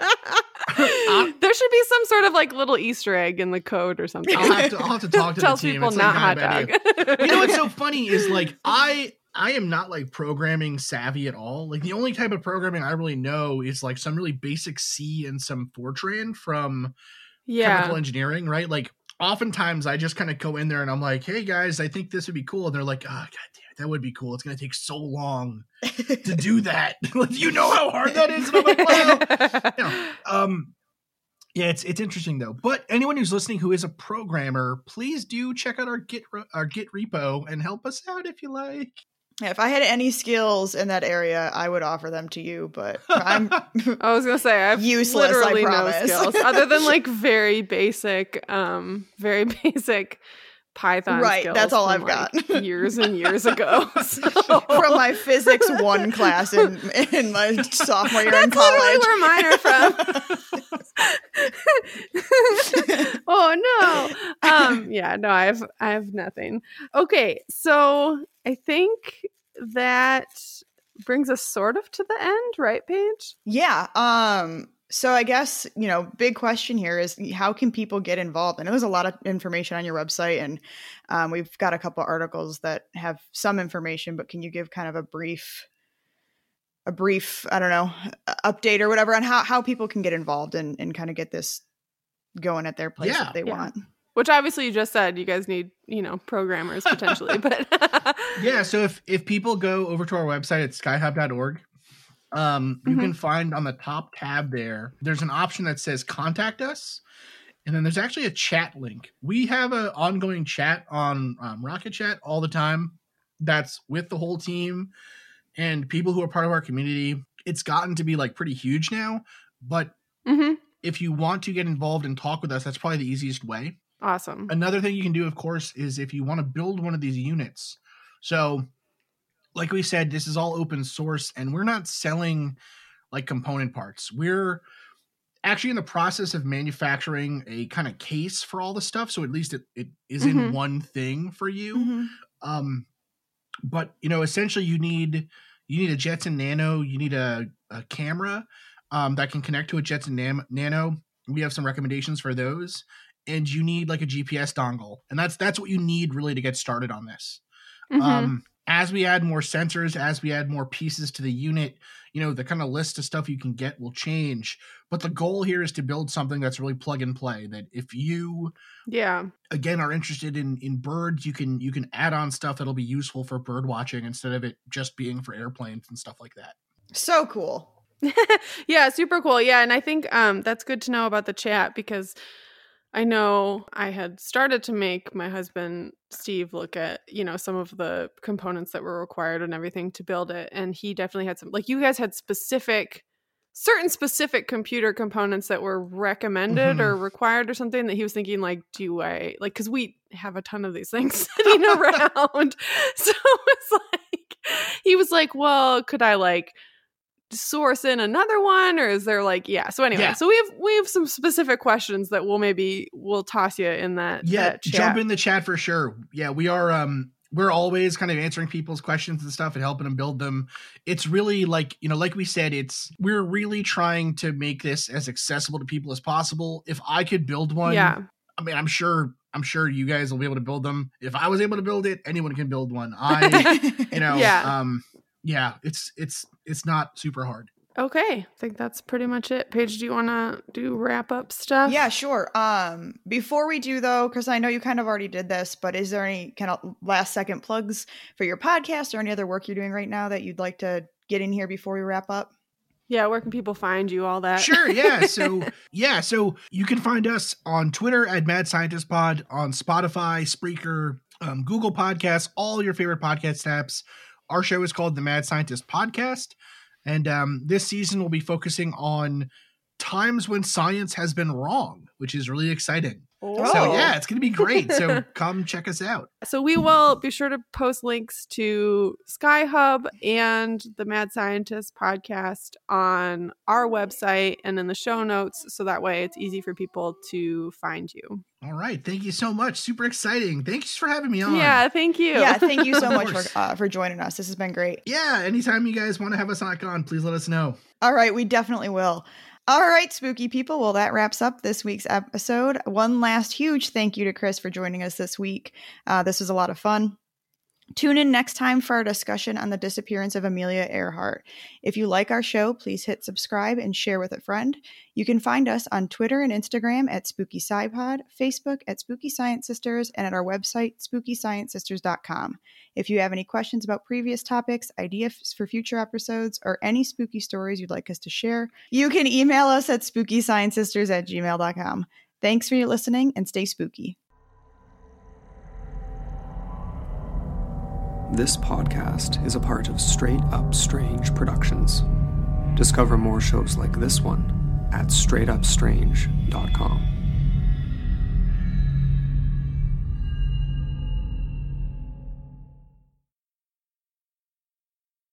I- There should be some sort of like little Easter egg in the code or something. I'll have to, I'll have to talk to the Tells team. people It's not like hot not a bad dog. idea. You know what's so funny is like I I am not like programming savvy at all. Like the only type of programming I really know is like some really basic C and some Fortran from chemical Yeah. engineering, right? Like oftentimes I just kind of go in there and I'm like, "Hey guys, I think this would be cool." And they're like, "Oh, god damn it, that would be cool. It's going to take so long to do that." Like, you know how hard that is? And I'm like, "Well, you know, um yeah, it's it's interesting though. But anyone who's listening who is a programmer, please do check out our Git re- our Git repo and help us out if you like. Yeah, if I had any skills in that area, I would offer them to you, but I'm I was gonna say I have Useless, I literally no promise. skills other than like very basic, um, very basic Python Right, skills. that's all from, I've like, got. years and years ago. So- from my physics one class in, in my sophomore year in That's college. literally where mine are from. Oh no. Um yeah, no, I have I have nothing. Okay, so I think that brings us sort of to the end, right, Paige? Yeah. Um, so I guess, you know, big question here is how can people get involved? I know there's a lot of information on your website, and um, we've got a couple articles that have some information, but can you give kind of a brief, a brief, I don't know, update or whatever on how, how people can get involved and, and kind of get this going at their place Yeah. if they Yeah. want? Which obviously you just said you guys need, you know, programmers potentially, but Yeah, so if if people go over to our website at skyhub dot org, um, you Mhm. can find on the top tab there, there's an option that says contact us. And then there's actually a chat link. We have an ongoing chat on um, Rocket Chat all the time. That's with the whole team and people who are part of our community. It's gotten to be like pretty huge now. But Mhm. if you want to get involved and talk with us, that's probably the easiest way. Awesome. Another thing you can do, of course, is if you want to build one of these units. So, like we said, this is all open source and we're not selling like component parts. We're actually in the process of manufacturing a kind of case for all the stuff. So at least it, it is in Mhm. one thing for you. Mhm. Um, but you know, essentially you need, you need a Jetson Nano, you need a, a camera um, that can connect to a Jetson Nam- Nano. We have some recommendations for those. And you need like a G P S dongle. And that's, that's what you need really to get started on this. Mhm. Um, as we add more sensors, as we add more pieces to the unit, you know, the kind of list of stuff you can get will change. But the goal here is to build something that's really plug and play. That if you, Yeah. again, are interested in in birds, you can you can add on stuff that'll be useful for bird watching instead of it just being for airplanes and stuff like that. So cool. Yeah, super cool. Yeah, and I think um that's good to know about the chat because I know I had started to make my husband, Steve, look at, you know, some of the components that were required and everything to build it. And he definitely had some, like you guys had specific, certain specific computer components that were recommended Mhm. or required or something that he was thinking like, do I, like, because we have a ton of these things sitting around. So it's like, he was like, well, could I like source in another one, or is there like, yeah, so anyway, Yeah. so we have we have some specific questions that we'll maybe we'll toss you in that Yeah, that chat. jump in the chat for sure. Yeah, we are um we're always kind of answering people's questions and stuff and helping them build them. It's really like, you know, like we said, it's we're really trying to make this as accessible to people as possible. If I could build one, Yeah. I mean, I'm sure I'm sure you guys will be able to build them. If I was able to build it, anyone can build one. I you know, Yeah. um yeah, it's it's it's not super hard. Okay, I think that's pretty much it. Paige, do you want to do wrap up stuff? Yeah, sure. Um, before we do though, because I know you kind of already did this, but is there any kind of last second plugs for your podcast or any other work you're doing right now that you'd like to get in here before we wrap up? Yeah, where can people find you? All that. Sure, yeah. So yeah, so you can find us on Twitter at Mad Scientist Pod, on Spotify, Spreaker, um, Google Podcasts, all your favorite podcast apps. Our show is called the Mad Scientist Podcast, and um, this season we'll be focusing on times when science has been wrong, which is really exciting. Oh. So yeah, it's going to be great. So come check us out. So we will be sure to post links to SkyHub and the Mad Scientist podcast on our website and in the show notes, so that way it's easy for people to find you. All right. Thank you so much. Super exciting. Thanks for having me on. Yeah, thank you. Yeah, thank you so Of much course. for uh, for joining us. This has been great. Yeah. Anytime you guys want to have us back on, please let us know. All right, we definitely will. All right, spooky people. Well, that wraps up this week's episode. One last huge thank you to Chris for joining us this week. Uh, this was a lot of fun. Tune in next time for our discussion on the disappearance of Amelia Earhart. If you like our show, please hit subscribe and share with a friend. You can find us on Twitter and Instagram at Spooky SciPod, Facebook at Spooky Science Sisters, and at our website, spooky science sisters dot com. If you have any questions about previous topics, ideas for future episodes, or any spooky stories you'd like us to share, you can email us at spooky science sisters at gmail dot com. Thanks for your listening, and stay spooky. This podcast is a part of Straight Up Strange Productions. Discover more shows like this one at straight up strange dot com.